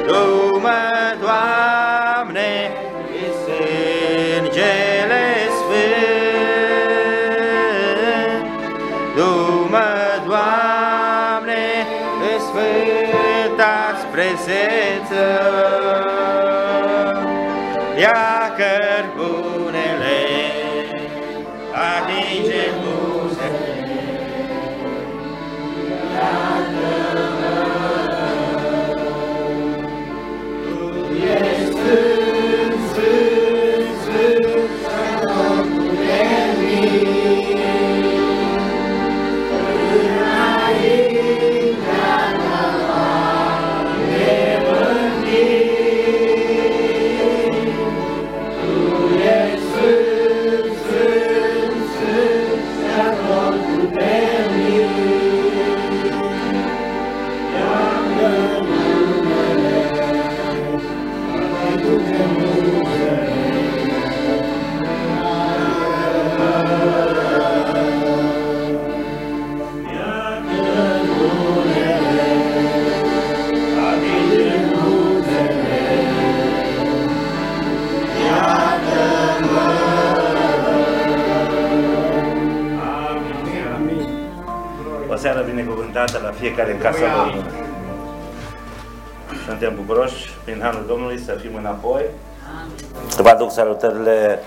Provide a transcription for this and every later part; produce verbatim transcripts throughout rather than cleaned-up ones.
Du-mă, Doamne, sângele sfânt, du-mă, Doamne, în sfânta-ți prezență, ia cărbunele, atinge buzele, tu ești sfânt, sfânt, sfânt, Sfântul de mii, înaintea ta de mândrii, tu ești sfânt, sfânt, sfânt, Sfântul de mii, ia-mi numele, aduce muzele, O seară binecuvântată la fiecare în casa Domnului. Suntem bucuroși, prin harul Domnului, să fim înapoi. Vă aduc salutările.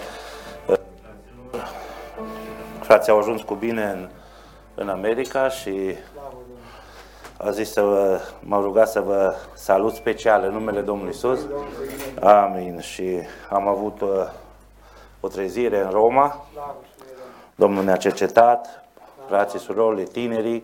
Frații au ajuns cu bine în, în America și a zis să vă, m-au rugat să vă salut special în numele Domnului Iisus. Amin. Și am avut uh, o trezire în Roma. Domnul ne-a cercetat, frații, surorile, tinerii,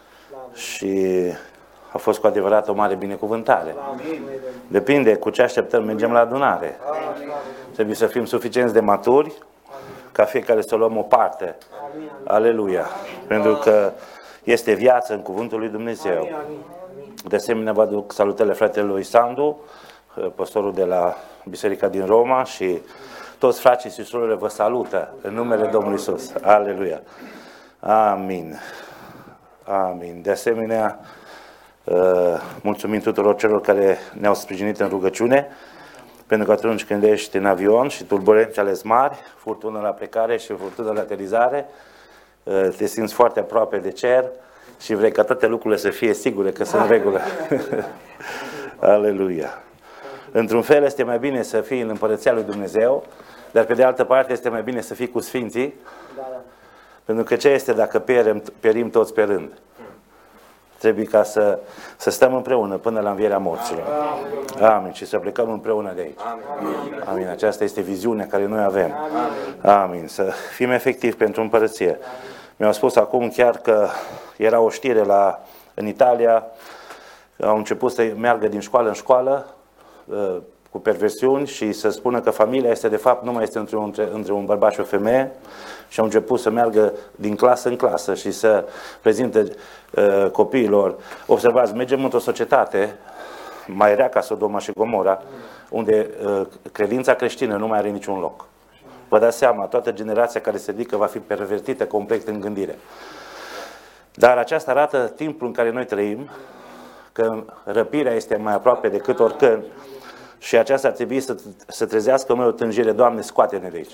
și a fost cu adevărat o mare binecuvântare. Depinde cu ce așteptăm, mergem la adunare. Trebuie să fim suficienți de maturi ca fiecare să luăm o parte. Aleluia! Pentru că este viață în cuvântul lui Dumnezeu. De asemenea, vă aduc salutele fratelui Sandu, pastorul de la Biserica din Roma, și toți frații și surorile vă salută în numele Domnului Iisus. Aleluia! Amin. Amin. De asemenea, mulțumim tuturor celor care ne-au sprijinit în rugăciune, pentru că atunci când ești în avion și turbulențele sunt mari, furtună la plecare și furtună la aterizare, te simți foarte aproape de cer și vrei ca toate lucrurile să fie sigure că sunt în regulă. Aleluia. Într-un fel este mai bine să fii în Împărăția lui Dumnezeu, dar pe de altă parte este mai bine să fii cu Sfinții, pentru că ce este dacă pierim, pierim toți pe rând? Trebuie ca să, să stăm împreună până la învierea morților. Amin. Și să plecăm împreună de aici. Amin. Aceasta este viziunea care noi avem. Amin. Să fim efectivi pentru împărăție. Mi-au spus acum chiar că era o știre la, în Italia, au început să meargă din școală în școală cu perversiuni și să spună că familia este de fapt nu mai este între un, între un bărbat și o femeie, și au început să meargă din clasă în clasă și să prezinte uh, copiilor. Observați, mergem într-o societate mai rea ca Sodoma și Gomora, unde uh, credința creștină nu mai are niciun loc. Vă dați seama, toată generația care se ridică va fi pervertită complet în gândire. Dar aceasta arată timpul în care noi trăim, că răpirea este mai aproape decât oricând. Și aceasta ar trebui să, să trezească noi o tânjire. Doamne, scoate-ne de aici.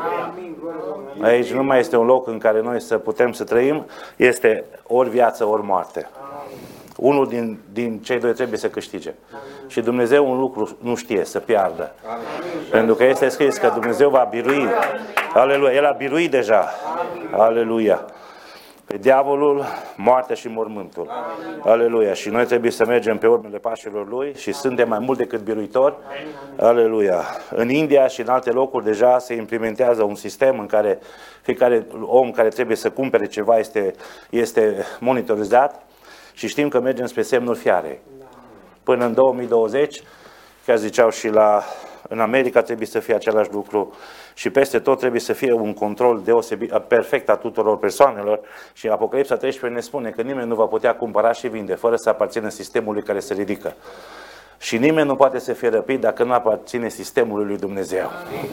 Aici nu mai este un loc în care noi să putem să trăim, este ori viață, ori moarte. Unul din, din cei doi trebuie să câștige. Și Dumnezeu un lucru nu știe, să piardă. Pentru că este scris că Dumnezeu va birui. Aleluia, El a biruit deja. Aleluia. Pe diavolul, moartea și mormântul. Aleluia. Și noi trebuie să mergem pe urmele pașilor Lui și suntem mai mult decât biruitori. Aleluia. În India și în alte locuri deja se implementează un sistem în care fiecare om care trebuie să cumpere ceva este, este monitorizat și știm că mergem spre semnul fiarei. Până în două mii douăzeci, chiar ziceau și la, în America trebuie să fie același lucru. Și peste tot trebuie să fie un control deosebit, perfect a tuturor persoanelor. Și Apocalipsa treisprezece ne spune că nimeni nu va putea cumpăra și vinde fără să aparțină sistemului care se ridică. Și nimeni nu poate să fie răpit dacă nu aparține sistemului lui Dumnezeu.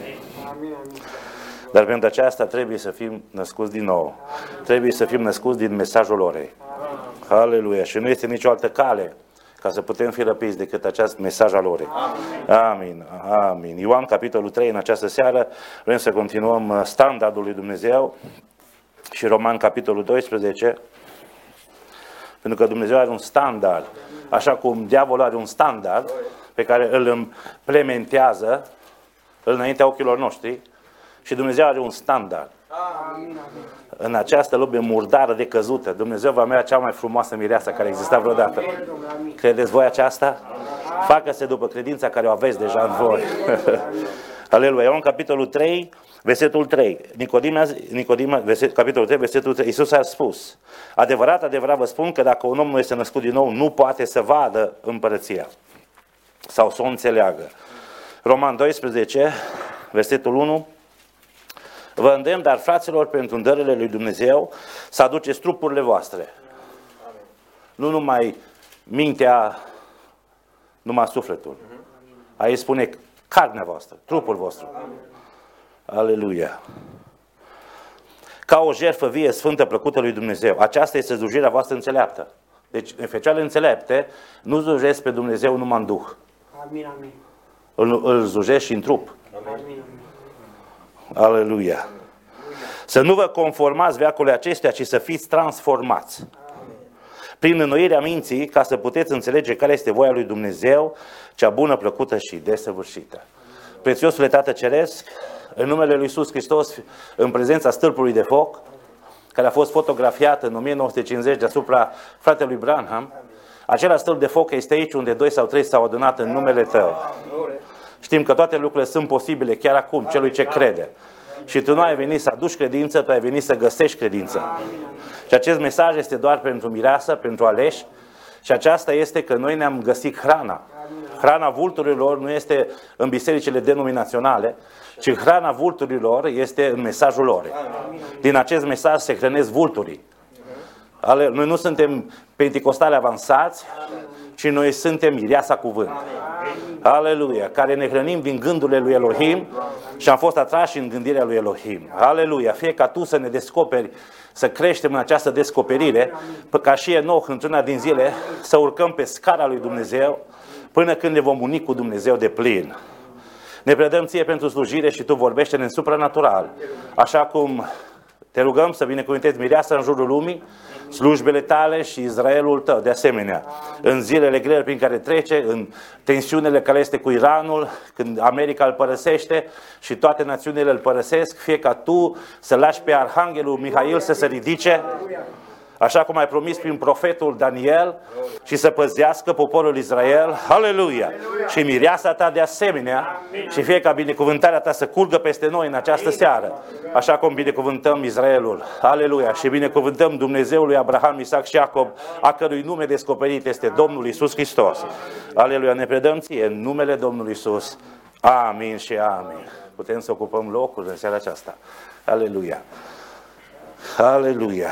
Dar pentru aceasta trebuie să fim născuți din nou. Trebuie să fim născuți din mesajul orei. Aleluia! Și nu este nicio altă cale ca să putem fi răpiți decât acest mesaj al orei. Amin. Amin. Ioan, capitolul trei, în această seară, vrem să continuăm standardul lui Dumnezeu și Roman, capitolul doisprezece, pentru că Dumnezeu are un standard, așa cum diavolul are un standard pe care îl implementează înaintea ochilor noștri, și Dumnezeu are un standard. În această lume murdară de căzută, Dumnezeu va avea cea mai frumoasă mireasă care exista vreodată. Credeți voi aceasta? Facă-se după credința care o aveți deja în voi. Aleluia. Ioan, capitolul trei, versetul trei. Nicodima, Nicodima verset, capitolul trei, versetul trei. Iisus a spus: adevărat, adevărat vă spun că dacă un om nu este născut din nou, nu poate să vadă împărăția sau să o înțeleagă. Roman doisprezece, versetul unu. Vă îndemn, dar fraților, pentru îndărele lui Dumnezeu, să aduceți trupurile voastre. Nu numai mintea, numai sufletul. Aici spune carnea voastră, trupul vostru. Aleluia. Ca o jertfă vie, sfântă, plăcută lui Dumnezeu. Aceasta este slujirea voastră înțeleaptă. Deci, în fecioarele înțelepte, nu slujesc pe Dumnezeu numai în duh. Amin, amin. Îl, îl slujesc și în trup. Amin, amin. Aleluia. Să nu vă conformați veacului acestuia, ci să fiți transformați. Prin înnoirea minții, ca să puteți înțelege care este voia lui Dumnezeu, cea bună, plăcută și desăvârșită. Prețiosule Tată Ceresc, în numele lui Iisus Hristos, în prezența stâlpului de foc, care a fost fotografiat în o mie nouă sute cincizeci deasupra fratelui Branham, acela stâlp de foc este aici unde doi sau trei s-au adunat în numele Tău. Știm că toate lucrurile sunt posibile chiar acum, celui ce crede. Și tu nu ai venit să aduci credință, tu ai venit să găsești credință. Și acest mesaj este doar pentru mireasă, pentru aleși. Și aceasta este că noi ne-am găsit hrana. Hrana vulturilor nu este în bisericile denominaționale, ci hrana vulturilor este în mesajul lor. Din acest mesaj se hrănesc vulturii. Noi nu suntem penticostali avansați, ci noi suntem mireasa cuvânt. Aleluia, care ne hrănim din gândurile lui Elohim și am fost atrași în gândirea lui Elohim. Aleluia, fie ca tu să ne descoperi, să creștem în această descoperire, ca și Enoch într-una din zile, să urcăm pe scara lui Dumnezeu până când ne vom uni cu Dumnezeu de plin. Ne predăm ție pentru slujire și tu vorbește-ne în supranatural, așa cum te rugăm să binecuvântezi mireasa în jurul lumii, slujbele tale și Israelul tău, de asemenea, în zilele grele prin care trece, în tensiunile care este cu Iranul, când America îl părăsește și toate națiunile îl părăsesc, fie ca tu să lași pe Arhanghelul Mihail să se ridice, așa cum ai promis prin profetul Daniel, și să păzească poporul Israel. Aleluia! Și mireasa ta de asemenea, și fie ca binecuvântarea ta să curgă peste noi în această seară, așa cum binecuvântăm Israelul. Aleluia! Și binecuvântăm Dumnezeul lui Abraham, Isaac și Iacob, a cărui nume descoperit este Domnul Iisus Hristos. Aleluia! Ne predăm ție în numele Domnului Iisus. Amin și amin. Putem să ocupăm locul în seara aceasta. Aleluia! Aleluia!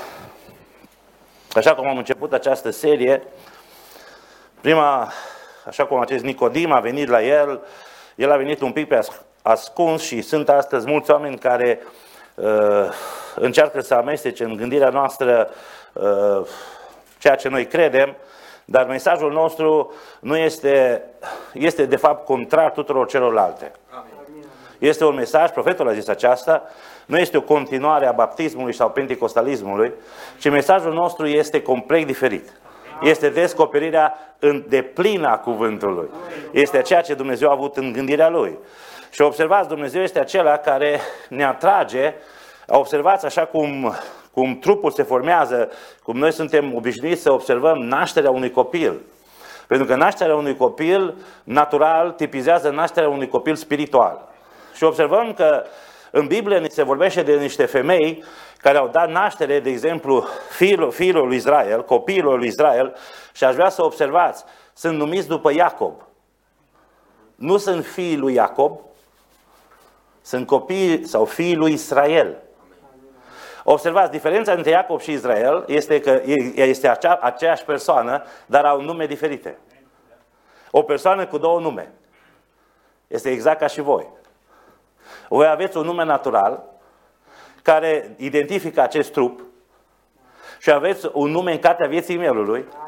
Așa cum am început această serie, prima, așa cum acest Nicodim a venit la el, el a venit un pic pe ascuns și sunt astăzi mulți oameni care uh, încearcă să amestece în gândirea noastră uh, ceea ce noi credem, dar mesajul nostru nu este, este de fapt contrar tuturor celorlalte. Este un mesaj, profetul a zis aceasta, nu este o continuare a baptismului sau penticostalismului, ci mesajul nostru este complet diferit. Este descoperirea în deplină a cuvântului. Este ceea ce Dumnezeu a avut în gândirea Lui. Și observați, Dumnezeu este acela care ne atrage, observați așa cum, cum trupul se formează, cum noi suntem obișnuiți să observăm nașterea unui copil. Pentru că nașterea unui copil natural tipizează nașterea unui copil spiritual. Și observăm că în Biblie ni se vorbește de niște femei care au dat naștere, de exemplu, fiilor, fiilor lui Israel, copiilor lui Israel, și aș vrea să observați, sunt numiți după Iacob. Nu sunt fiii lui Iacob, sunt copiii sau fiii lui Israel. Observați, diferența între Iacob și Israel este că este acea, aceeași persoană, dar au nume diferite. O persoană cu două nume. Este exact ca și voi. Voi aveți un nume natural care identifică acest trup și aveți un nume în cartea vieții mielului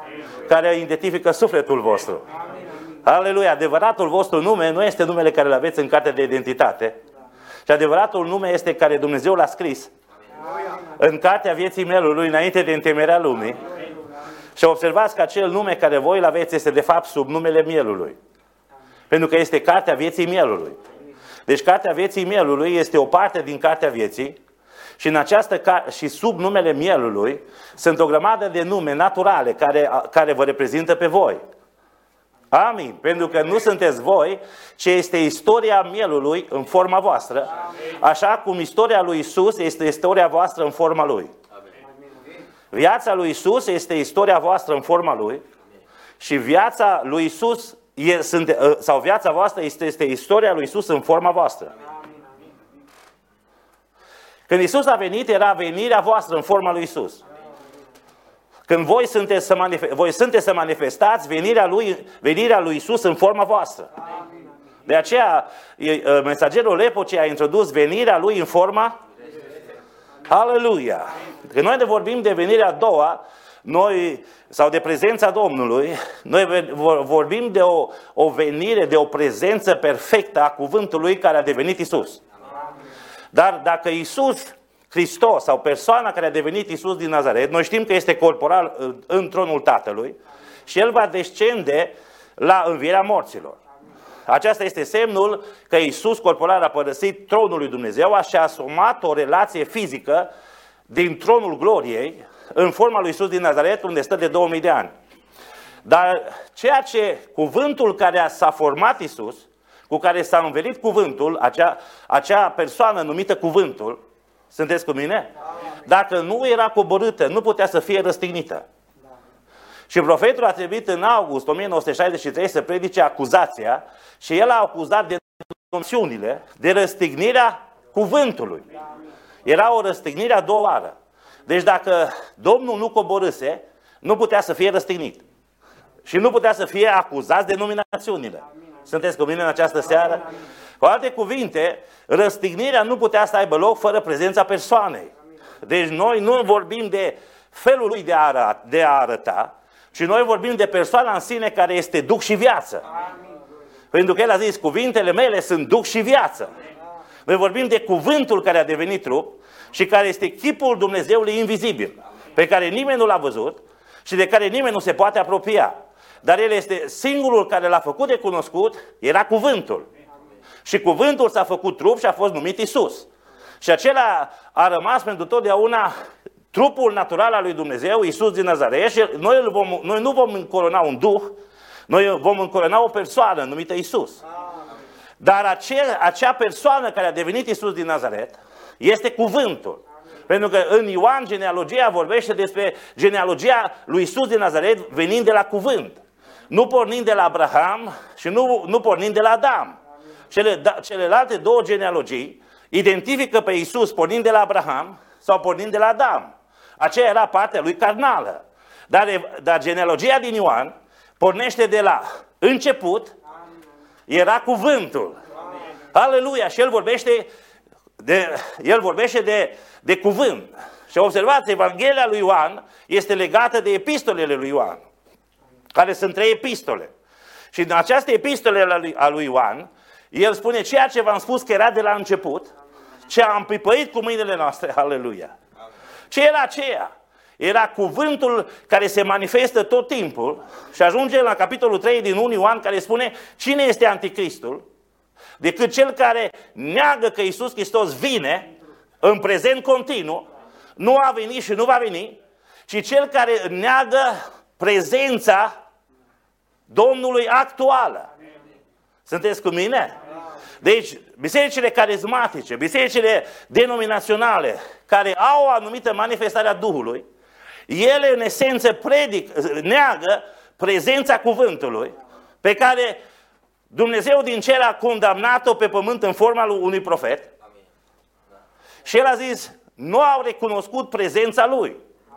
care identifică sufletul vostru. Aleluia! Adevăratul vostru nume nu este numele care îl aveți în cartea de identitate, ci adevăratul nume este care Dumnezeu l-a scris în cartea vieții mielului înainte de întemeierea lumii. Și observați că acel nume care voi îl aveți este de fapt sub numele mielului. Pentru că este cartea vieții mielului. Deci cartea vieții mielului este o parte din cartea vieții și, în această, și sub numele mielului sunt o grămadă de nume naturale care, care vă reprezintă pe voi. Amin. Pentru că nu sunteți voi, ci este istoria mielului în forma voastră, așa cum istoria lui Isus este istoria voastră în forma lui. Viața lui Isus este istoria voastră în forma lui și viața lui Isus sau viața voastră este, este istoria lui Isus în forma voastră. Când Isus a venit, era venirea voastră în forma lui Isus. Când voi sunteți să, manifest, voi sunteți să manifestați venirea lui, venirea lui Isus în forma voastră. De aceea, mesagerul epocii a introdus venirea lui în forma. Aleluia! Când noi ne vorbim de venirea a doua, noi, sau de prezența Domnului, noi vorbim de o, o venire, de o prezență perfectă a cuvântului care a devenit Isus. Dar dacă Isus Hristos sau persoana care a devenit Isus din Nazaret, noi știm că este corporal în tronul Tatălui și El va descende la învierea morților. Aceasta este semnul că Isus corporal a părăsit tronul lui Dumnezeu și a asumat o relație fizică din tronul gloriei în forma lui Isus din Nazaret, unde stă de două mii de ani. Dar ceea ce cuvântul care s-a format Isus, cu care s-a învelit cuvântul, acea, acea persoană numită cuvântul, sunteți cu mine? Dacă nu era coborâtă, nu putea să fie răstignită. Și profetul a trebuit în august o mie nouă sute șaizeci și trei să predice acuzația și el a acuzat de națiunile, de răstignirea cuvântului. Era o răstignire a doua oară. Deci dacă Domnul nu coborâse, nu putea să fie răstignit. Și nu putea să fie acuzat de nominațiunile. Sunteți cu mine în această seară? Cu alte cuvinte, răstignirea nu putea să aibă loc fără prezența persoanei. Deci noi nu vorbim de felul lui de a arăta, de a arăta ci noi vorbim de persoana în sine care este duc și viață. Pentru că el a zis, cuvintele mele sunt duc și viață. Noi vorbim de cuvântul care a devenit trup și care este chipul Dumnezeului invizibil, pe care nimeni nu l-a văzut și de care nimeni nu se poate apropia. Dar el este singurul care l-a făcut de cunoscut, era cuvântul. Și cuvântul s-a făcut trup și a fost numit Isus. Și acela a rămas pentru totdeauna trupul natural al lui Dumnezeu, Isus din Nazaret, și noi, îl vom, noi nu vom încorona un duh, noi vom încorona o persoană numită Isus. Dar acea, acea persoană care a devenit Isus din Nazaret este cuvântul. Pentru că în Ioan genealogia vorbește despre genealogia lui Isus din Nazaret venind de la cuvânt. Nu pornind de la Abraham și nu, nu pornind de la Adam. Cele, da, celelalte două genealogii identifică pe Isus pornind de la Abraham sau pornind de la Adam. Aceea era partea lui carnală. Dar, dar genealogia din Ioan pornește de la început, era cuvântul. Aleluia! Și el vorbește de, el vorbește de, de cuvânt. Și observați, Evanghelia lui Ioan este legată de epistolele lui Ioan, care sunt trei epistole. Și în această epistole a lui, a lui Ioan, el spune ceea ce v-am spus că era de la început, ce am pipăit cu mâinile noastre. Aleluia! Ce era aceea? Era cuvântul care se manifestă tot timpul și ajunge la capitolul trei din unu Ioan, care spune cine este anticristul, decât cel care neagă că Iisus Hristos vine în prezent continuu, nu a venit și nu va veni, ci cel care neagă prezența Domnului actuală. Sunteți cu mine? Deci, bisericile carismatice, bisericile denominaționale, care au o anumită manifestare a Duhului, ele în esență predic, neagă prezența cuvântului pe care Dumnezeu din cer a condamnat-o pe pământ în forma lui unui profet. Și el a zis, nu au recunoscut prezența lui.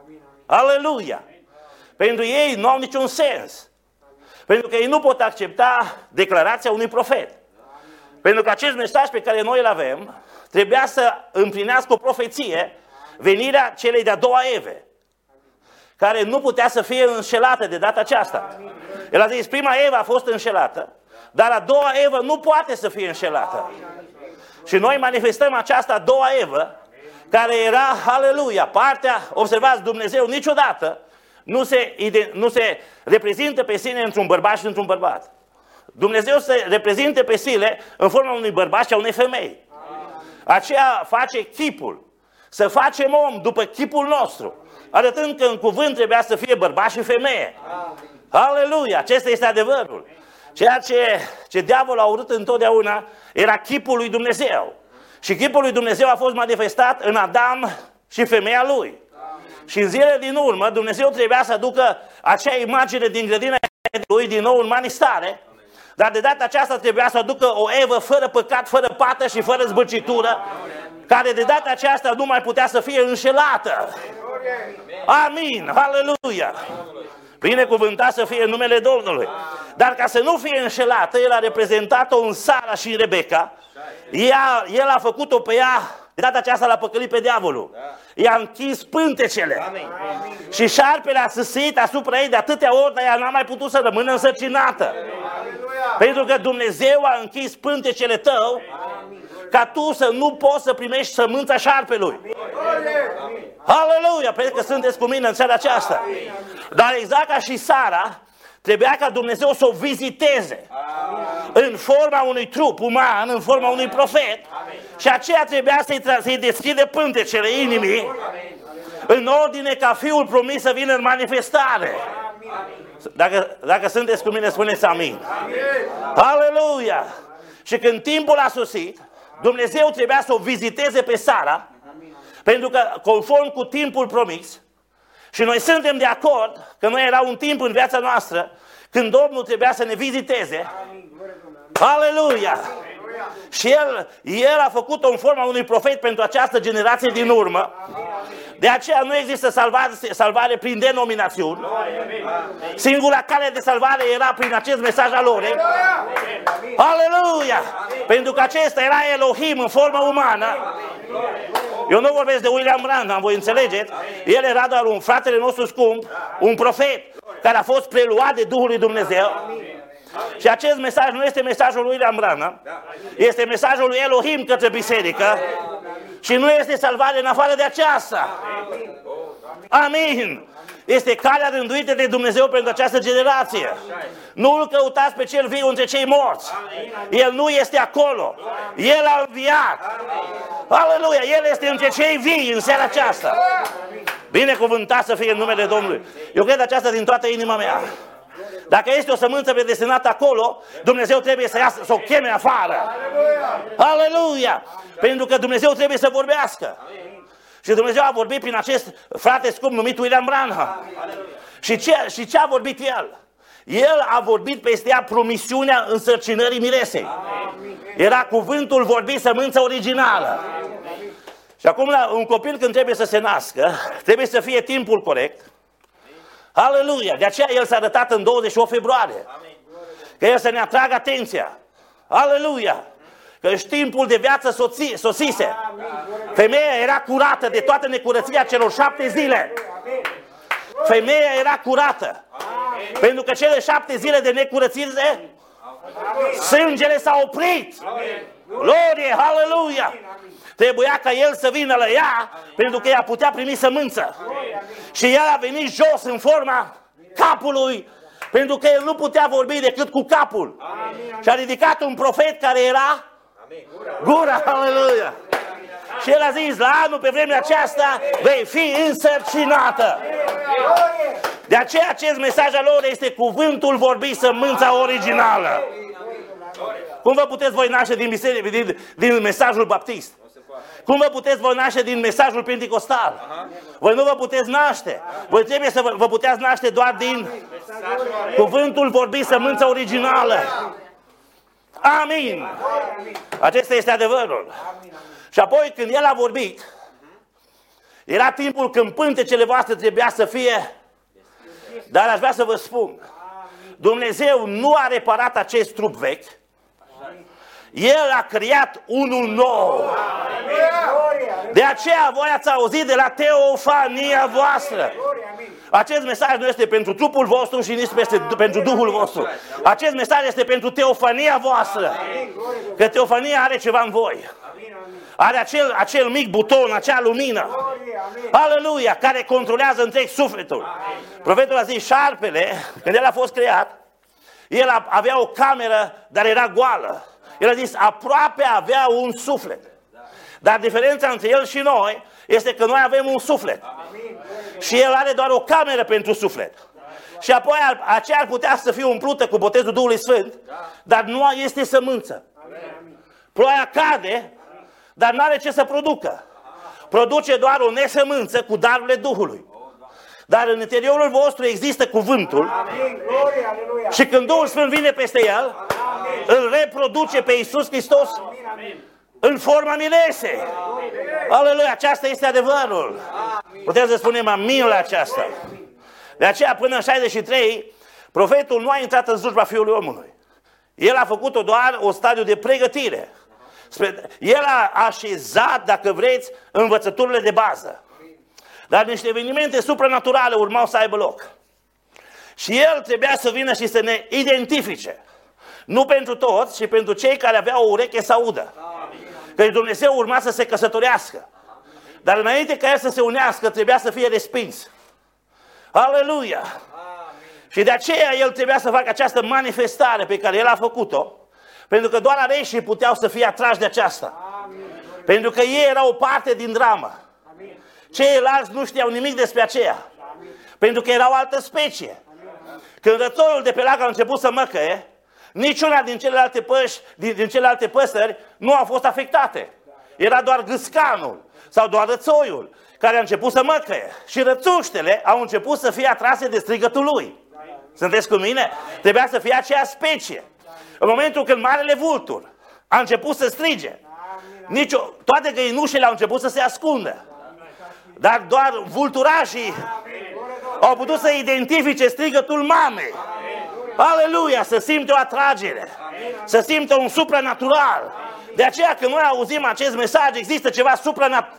Aleluia! Pentru ei nu au niciun sens. Pentru că ei nu pot accepta declarația unui profet. Pentru că acest mesaj pe care noi îl avem trebuia să împlinească o profeție, venirea celei de-a doua Eve, care nu putea să fie înșelată de data aceasta. El a zis, prima Eva a fost înșelată, dar a doua Evă nu poate să fie înșelată. Și noi manifestăm această a doua Evă, care era, aleluia, partea, observați, Dumnezeu niciodată nu se, nu se reprezintă pe sine într-un bărbat și într-un bărbat. Dumnezeu se reprezintă pe sine în forma unui bărbat și a unei femei. Aceea face chipul, să facem om după chipul nostru, arătând că în cuvânt trebuia să fie bărbat și femeie. Aleluia, acesta este adevărul. Ceea ce, ce diavolul a urât întotdeauna era chipul lui Dumnezeu. Și chipul lui Dumnezeu a fost manifestat în Adam și femeia lui. Și în zilele din urmă Dumnezeu trebuia să aducă acea imagine din grădina lui din nou în manifestare. Dar de data aceasta trebuia să aducă o Evă fără păcat, fără pată și fără zbârcitură, care de data aceasta nu mai putea să fie înșelată. Amin, aleluia! Binecuvântat să fie numele Domnului. Dar ca să nu fie înșelată, el a reprezentat-o în Sara și în Rebecca. Ea, el a făcut-o pe ea, de data aceasta l-a păcălit pe diavolul. I-a închis pântecele. Amin. Și șarpele a săsit asupra ei de atâtea ori, dar ea n-a mai putut să rămână însărcinată. Amin. Pentru că Dumnezeu a închis pântecele tău, amin, ca tu să nu poți să primești sămânța șarpelui. Amin. Aleluia! Pentru că sunteți cu mine în seara aceasta. Amin. Dar exact ca și Sara, trebuia ca Dumnezeu să o viziteze. Amin. În forma unui trup uman, în forma unui profet. Amin. Și aceea trebuia să-i, să-i deschide pântecele inimii, amin, în ordine ca Fiul promis să vină în manifestare. Amin. Dacă, dacă sunteți cu mine, spuneți amin. Amin. Aleluia! Și când timpul a sosit, Dumnezeu trebuia să o viziteze pe Sara, amin, pentru că conform cu timpul promis, și noi suntem de acord că noi era un timp în viața noastră când Domnul trebuia să ne viziteze. Aleluia! Și el, el a făcut-o în forma unui profet pentru această generație din urmă. De aceea nu există salvare, salvare prin denominațiuni. Singura cale de salvare era prin acest mesaj al lor. Aleluia! Pentru că acesta era Elohim în formă umană. Eu nu vorbesc de William Branham, voi înțelegeți? El era doar un fratele nostru scump, un profet care a fost preluat de Duhul lui Dumnezeu. Și acest mesaj nu este mesajul lui William Branham, este mesajul lui Elohim către biserică și nu este salvare în afară de aceasta. Amin! Este calea rânduită de Dumnezeu pentru această generație. Nu îl căutați pe cel viu între cei morți. El nu este acolo. El a înviat. Aleluia! El este între cei vii în seara aceasta. Binecuvântat să fie în numele Domnului. Eu cred aceasta din toată inima mea. Dacă este o sămânță predestinată acolo, Dumnezeu trebuie să, iasă, să o cheme afară. Aleluia! Pentru că Dumnezeu trebuie să vorbească. Și Dumnezeu a vorbit prin acest frate scump numit William Branham. Și ce, și ce a vorbit el? El a vorbit peste ea promisiunea însărcinării miresei. Era cuvântul vorbit, sămânța originală. Și acum un copil când trebuie să se nască, trebuie să fie timpul corect. Aleluia! De aceea el s-a arătat în douăzeci și opt februarie. Că el să ne atragă atenția. Aleluia! Că și timpul de viață soții, sosise. Femeia era curată de toată necurăția celor șapte zile. Femeia era curată. Pentru că cele șapte zile de necurățire, sângele s-a oprit. Glorie! Aleluia! Trebuia ca el să vină la ea, pentru că ea putea primi sămânță. Și el a venit jos în forma capului, pentru că el nu putea vorbi decât cu capul. Și a ridicat un profet care era gura. Aleluia! Și el a zis, la anul pe vremea aceasta vei fi însărcinată. De aceea acest mesaj al lor este cuvântul vorbit, sămânța originală. Cum vă puteți voi naște din, biserică, din, din mesajul baptist? Cum vă puteți voi naște din mesajul pentecostal? Voi nu vă puteți naște. Voi trebuie să vă, vă puteți naște doar din cuvântul vorbit, sămânța originală. Amin. Acesta este adevărul. Și apoi când el a vorbit, era timpul când pântecele voastre trebuia să fie, dar aș vrea să vă spun, Dumnezeu nu a reparat acest trup vechi, El a creat unul nou. De aceea voi ați auzit de la teofania voastră. Acest mesaj nu este pentru trupul vostru și nici este pentru Duhul vostru. Acest mesaj este pentru teofania voastră. Că teofania are ceva în voi. Are acel, acel mic buton, acea lumină. Aleluia, care controlează întreg sufletul. Profetul a zis, șarpele, când el a fost creat, el avea o cameră, dar era goală. El a zis, aproape avea un suflet. Dar diferența între el și noi este că noi avem un suflet. Și el are doar o cameră pentru suflet. Și apoi aceea ar putea să fie umplută cu botezul Duhului Sfânt, dar nu este sămânță. Ploaia cade, dar nu are ce să producă. Produce doar o nesămânță cu darurile Duhului. Dar în interiorul vostru există cuvântul. Și când Duhul Sfânt vine peste el, îl reproduce pe Iisus Hristos în forma mirese. Aleluia, aceasta este adevărul. Putem să spunem amin la aceasta. De aceea până în șaizeci și trei, profetul nu a intrat în slujba Fiului Omului. El a făcut-o doar o stadiu de pregătire. El a așezat, dacă vreți, învățăturile de bază. Dar niște evenimente supranaturale urmau să aibă loc. Și el trebuia să vină și să ne identifice. Nu pentru toți, ci pentru cei care aveau o ureche să audă. Că Dumnezeu urma să se căsătorească. Dar înainte ca el să se unească, trebuia să fie respins. Aleluia! Și de aceea el trebuia să facă această manifestare pe care el a făcut-o, pentru că doar aleșii puteau să fie atrași de aceasta. Pentru că ei erau o parte din dramă. Ceilalți nu știau nimic despre aceea. Pentru că erau altă specie. Când rățoiul de pe lac a început să măcăie, niciuna din celelalte, păși, din, din celelalte păsări nu a fost afectate. Era doar gâscanul sau doar rățoiul care a început să măcăie. Și rățuștele au început să fie atrase de strigătul lui. Sunteți cu mine? Trebuia să fie aceea specie. În momentul când marele vultur a început să strige, nici o, toate găinușele au început să se ascundă. Dar doar vulturașii au putut să identifice strigătul mamei. Aleluia, să simte o atragere, să simte un supranatural. De aceea când noi auzim acest mesaj, există ceva supranatural.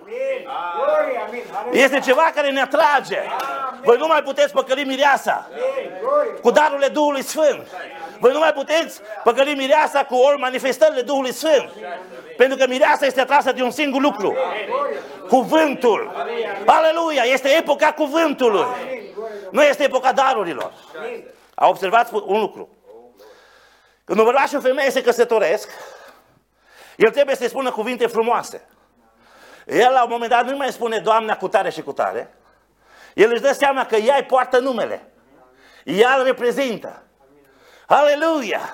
Este ceva care ne atrage. Voi nu mai puteți păcăli mireasa cu darurile Duhului Sfânt. Voi nu mai puteți păcăli mireasa cu ori manifestările Duhului Sfânt. Pentru că mireasa este atrasă de un singur lucru. Cuvântul. Aleluia, este epoca cuvântului. Nu este epoca darurilor. A observat un lucru. Când un bărbat și o femeie se căsătoresc, el trebuie să-i spună cuvinte frumoase. El la un moment dat nu mai spune Doamna cu tare și cu tare. El își dă seama că ea îi poartă numele. Ea îl reprezintă. Aleluia!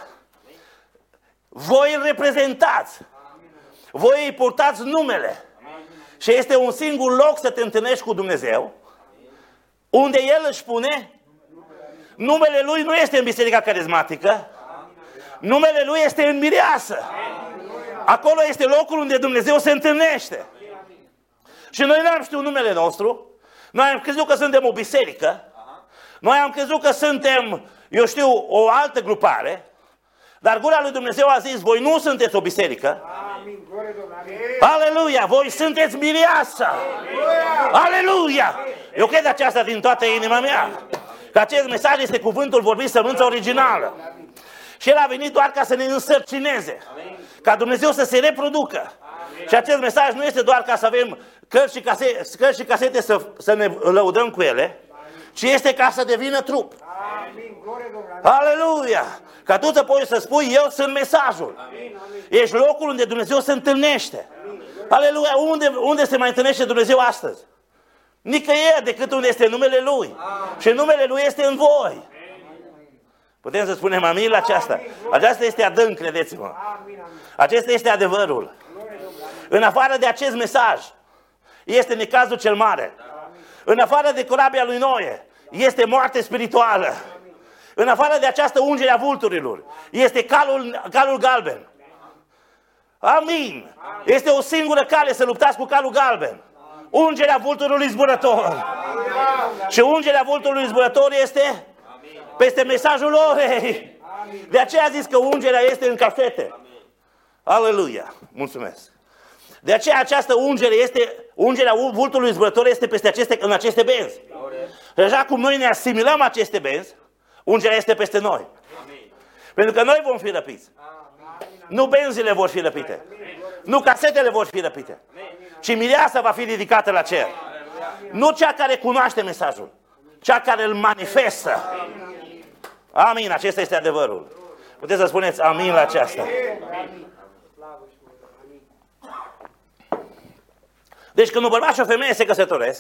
Voi îl reprezentați. Voi îi purtați numele. Și este un singur loc să te întâlnești cu Dumnezeu, unde El își spune, numele Lui nu este în biserica carismatică, numele Lui este în mireasă. Acolo este locul unde Dumnezeu se întâlnește. Și noi n-am știut numele nostru, noi am crezut că suntem o biserică, noi am crezut că suntem, eu știu, o altă grupare, dar gura lui Dumnezeu a zis, voi nu sunteți o biserică. Aleluia, voi sunteți mireasa. Aleluia! Eu cred aceasta din toată inima mea. Că acest mesaj este cuvântul vorbit, sămânța originală. Și El a venit doar ca să ne însărcineze. Ca Dumnezeu să se reproducă. Și acest mesaj nu este doar ca să avem cărți și casete, cărți și casete să, să ne lăudăm cu ele, ci este ca să devină trup. Aleluia! Ca tu să poți să spui, eu sunt mesajul. Ești locul unde Dumnezeu se întâlnește. Aleluia! Unde, unde se mai întâlnește Dumnezeu astăzi? Nicăieri decât unde este numele Lui. Și numele Lui este în voi. Putem să spunem amin la aceasta? Aceasta este adânc, credeți-mă. Acesta este adevărul. În afară de acest mesaj, este necazul cel mare. În afară de corabia lui Noe, este moarte spirituală. În afară de această ungere a vulturilor, este calul, calul galben. Amin. Este o singură cale să luptați cu calul galben. Ungerea vulturului zburător. Și ungerea vulturului zburător este peste mesajul orei. De aceea a zis că ungerea este în casete. Aleluia. Mulțumesc. De aceea această ungere este, ungerea vulturului zburător este peste aceste, în aceste benzi. Și așa cum noi ne asimilăm aceste benzi, ungerea este peste noi. Pentru că noi vom fi răpiți. Nu benzile vor fi răpite. Nu casetele vor fi răpite. Ci mireasa va fi ridicată la cer. Nu cea care cunoaște mesajul, cea care îl manifestă. Amin, acesta este adevărul. Puteți să spuneți amin la aceasta. Deci când un bărbat și o femeie se căsătoresc,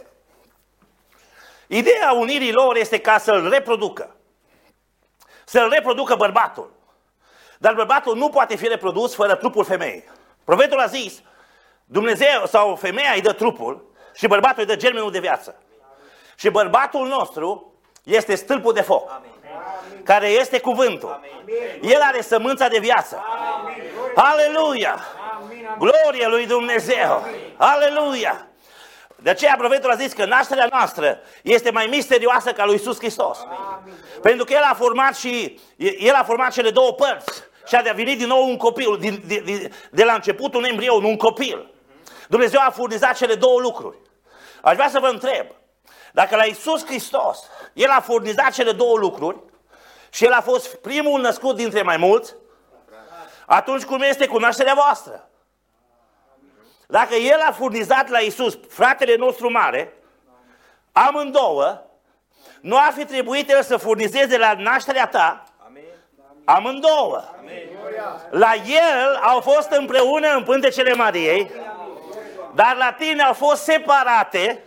ideea unirii lor este ca să-l reproducă. Să-l reproducă bărbatul. Dar bărbatul nu poate fi reprodus fără trupul femeii. Profetul a zis, Dumnezeu sau femeia îi dă trupul și bărbatul îi dă germenul de viață. Și bărbatul nostru este stâlpul de foc, care este cuvântul. El are sămânța de viață. Aleluia! Glorie lui Dumnezeu! Aleluia! De aceea profetul a zis că nașterea noastră este mai misterioasă ca lui Iisus Hristos. Pentru că El a format și El a format cele două părți și a devenit din nou un copil, din, de, de, de la început un embrion, un copil. Dumnezeu a furnizat cele două lucruri. Aș vrea să vă întreb, dacă la Iisus Hristos El a furnizat cele două lucruri și El a fost primul născut dintre mai mulți, atunci cum este cu nașterea voastră? Dacă El a furnizat la Iisus, fratele nostru mare, amândouă, nu ar fi trebuit El să furnizeze la nașterea ta? Amândouă. La El au fost împreună în pântecele Mariei, dar la tine au fost separate.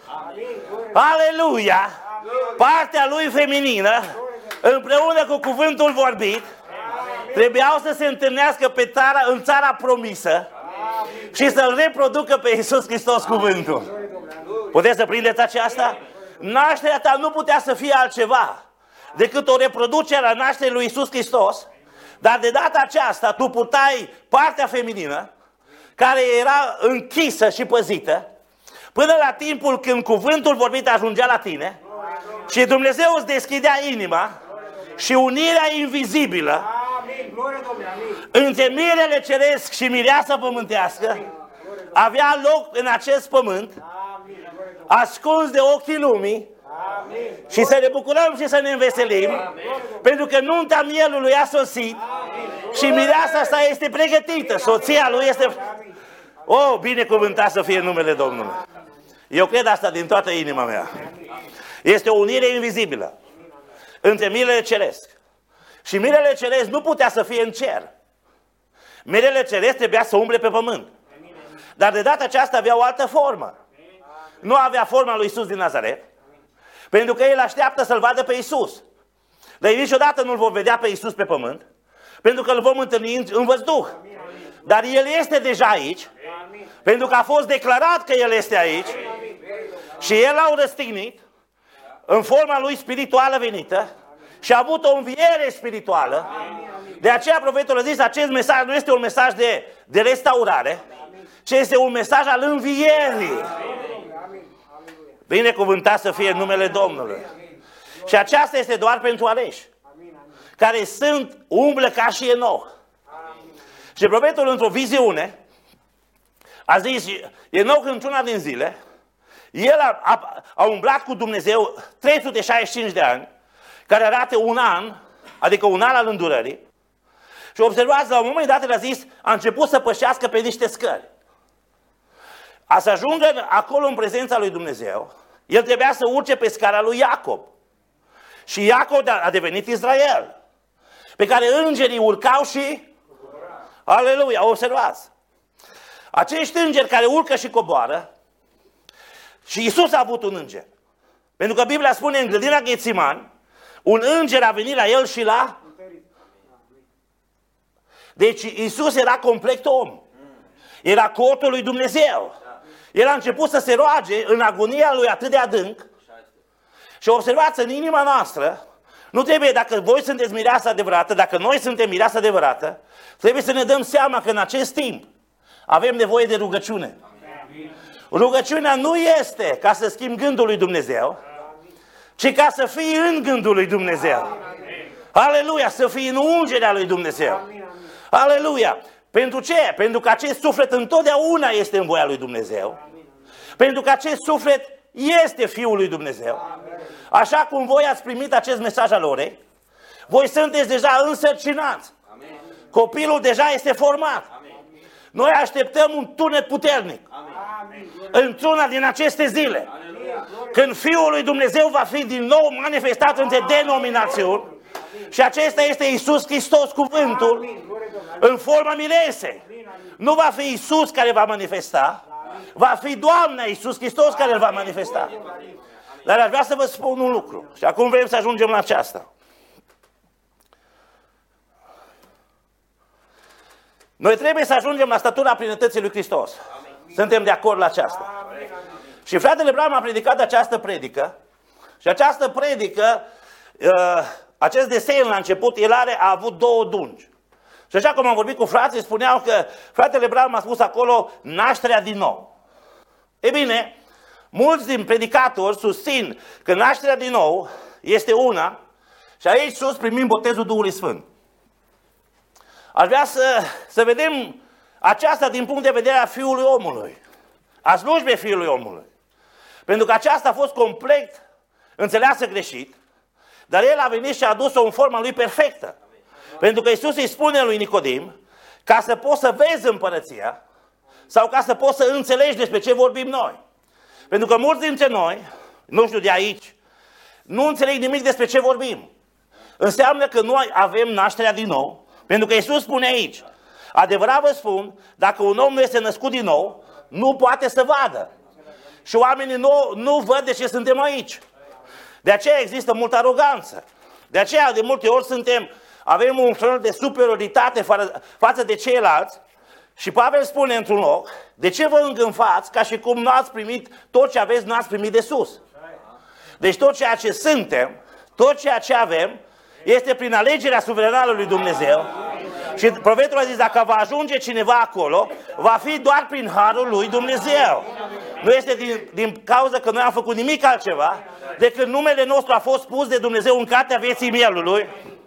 Aleluia! Partea lui feminină, împreună cu cuvântul vorbit, trebuiau să se întâlnească pe țara, în țara promisă și să-L reproducă pe Iisus Hristos cuvântul. Puteți să prindeți aceasta? Nașterea ta nu putea să fie altceva decât o reproducere a nașterii lui Iisus Hristos, dar de data aceasta tu purtai partea feminină care era închisă și păzită până la timpul când cuvântul vorbit ajungea la tine și Dumnezeu îți deschidea inima și unirea invizibilă între mirele ceresc și mireasa pământească avea loc în acest pământ, ascuns de ochii lumii. Și să ne bucurăm și să ne înveselim, pentru că nunta mielului a sosit și mireasa asta este pregătită, soția lui este... Oh, binecuvântat să fie numele Domnului. Eu cred asta din toată inima mea. Este o unire invizibilă între mirele ceresc. Și mirele ceresc nu putea să fie în cer. Mirele ceresc trebuia să umble pe pământ. Dar de data aceasta avea o altă formă. Nu avea forma lui Iisus din Nazaret, pentru că El așteaptă să-L vadă pe Iisus. Dar niciodată nu-L vom vedea pe Iisus pe pământ, pentru că Îl vom întâlni în văzduh. Dar El este deja aici, pentru că a fost declarat că El este aici și El l-au răstignit în forma Lui spirituală venită și a avut o înviere spirituală. De aceea profetul a zis, acest mesaj nu este un mesaj de, de restaurare, ci este un mesaj al învierii. Binecuvântat să fie numele Domnului. Și aceasta este doar pentru aleși, care sunt, umblă ca și Enoch. Și profetul într-o viziune a zis, Enoch într-una din zile, el a, a, a umblat cu Dumnezeu trei sute șaizeci și cinci de ani, care arată un an, adică un an al îndurării. Și observați, la un moment dat el a zis, a început să pășească pe niște scări. A să ajungă acolo în prezența lui Dumnezeu, el trebuia să urce pe scara lui Iacob. Și Iacob a devenit Israel, pe care îngerii urcau și... Aleluia, observați! Acești îngeri care urcă și coboară, și Iisus a avut un înger. Pentru că Biblia spune în grădina Ghețiman, un înger a venit la el și la... Deci Iisus era complet om. Era cortul lui Dumnezeu. El a început să se roage în agonia lui atât de adânc. Și observați, în inima noastră, nu trebuie, dacă voi sunteți mireasa adevărată, dacă noi suntem mireasa adevărată, trebuie să ne dăm seama că în acest timp avem nevoie de rugăciune. Rugăciunea nu este ca să schimbi gândul lui Dumnezeu, ci ca să fii în gândul lui Dumnezeu. Aleluia, să fii în ungerea lui Dumnezeu. Aleluia! Pentru ce? Pentru că acest suflet întotdeauna este în voia lui Dumnezeu. Pentru că acest suflet este Fiul lui Dumnezeu. Așa cum voi ați primit acest mesaj al orei, voi sunteți deja însărcinați. Copilul deja este format. Noi așteptăm un tunet puternic într-una din aceste zile, când Fiul lui Dumnezeu va fi din nou manifestat între denominațiuni și acesta este Iisus Hristos, cuvântul, în forma miresei. Nu va fi Iisus care va manifesta, va fi Doamna Iisus Hristos care îl va manifesta. Dar aș vrea să vă spun un lucru și acum vrem să ajungem la aceasta. Noi trebuie să ajungem la statura plinătății lui Hristos. Suntem de acord la aceasta. Și fratele Branham a predicat această predică și această predică, uh, acest desen la început, el are, a avut două dungi. Și așa cum am vorbit cu frații, spuneau că fratele Branham a spus acolo nașterea din nou. E bine, mulți din predicatori susțin că nașterea din nou este una și aici sus primim botezul Duhului Sfânt. Aș vrea să, să vedem aceasta din punct de vedere a Fiului Omului, a slujbei Fiului Omului. Pentru că aceasta a fost complet înțeleasă greșit, dar el a venit și a adus-o în forma lui perfectă. Pentru că Iisus îi spune lui Nicodim, ca să poți să vezi împărăția sau ca să poți să înțelegi despre ce vorbim noi. Pentru că mulți dintre noi, nu știu de aici, nu înțeleg nimic despre ce vorbim. Înseamnă că noi avem nașterea din nou, pentru că Iisus spune aici, adevărat vă spun, dacă un om nu este născut din nou, nu poate să vadă. Și oamenii nu, nu văd de ce suntem aici. De aceea există multă aroganță. De aceea de multe ori suntem, avem un fel de superioritate fa- față de ceilalți. Și Pavel spune într-un loc, de ce vă îngânfați ca și cum nu ați primit tot ce aveți, n-ați primit de sus? Deci tot ceea ce suntem, tot ceea ce avem, este prin alegerea suverană lui Dumnezeu. Și profetul a zis, dacă va ajunge cineva acolo, va fi doar prin harul lui Dumnezeu. Nu este din, din cauza că noi am făcut nimic altceva, decât numele nostru a fost pus de Dumnezeu în cartea vieții mielului,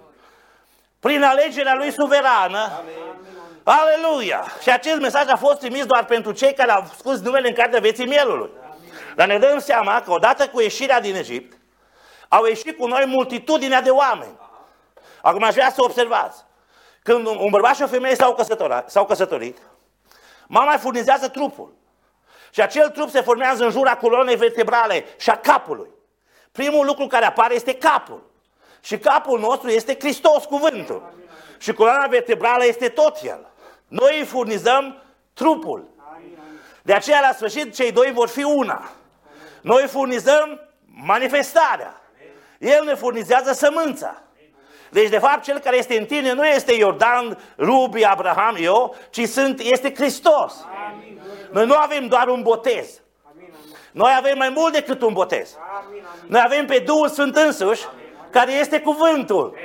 prin alegerea lui suverană. Aleluia! Și acest mesaj a fost trimis doar pentru cei care au scos numele în cartea vieții mielului. Dar ne dăm seama că odată cu ieșirea din Egipt, au ieșit cu noi multitudinea de oameni. Acum aș vrea să observați. Când un bărbat și o femeie s-au căsătorit, s-au căsătorit, mama îi furnizează trupul. Și acel trup se formează în jura coloanei vertebrale și a capului. Primul lucru care apare este capul. Și capul nostru este Hristos, cuvântul. Și coloana vertebrală este tot el. Noi îi furnizăm trupul. De aceea, la sfârșit, cei doi vor fi una. Noi îi furnizăm manifestarea. El ne furnizează sămânța. Deci, de fapt, cel care este în tine nu este Iordan, Rubi, Abraham, eu, ci sunt, este Hristos. Noi nu avem doar un botez. Noi avem mai mult decât un botez. Noi avem pe Duhul Sfânt însuși, care este cuvântul.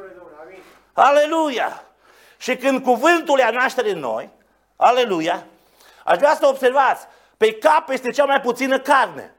Aleluia! Și când cuvântul ia naștere în noi, aleluia, aș vrea să observați, pe cap este cea mai puțină carne.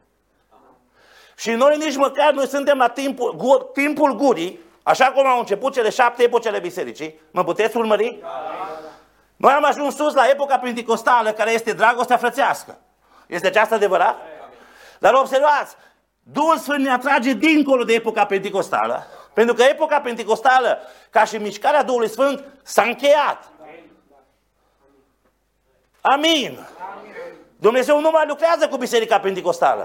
Și noi nici măcar noi suntem la timpul, gur, timpul gurii, așa cum au început cele șapte epoci ale bisericii. Mă puteți urmări? Noi am ajuns sus la epoca penticostală, care este dragostea frățească. Este aceasta adevărat? Dar observați, Duhul Sfânt ne atrage dincolo de epoca penticostală, pentru că epoca penticostală, ca și mișcarea Duhului Sfânt, s-a încheiat. Amin. Dumnezeu nu mai lucrează cu biserica penticostală.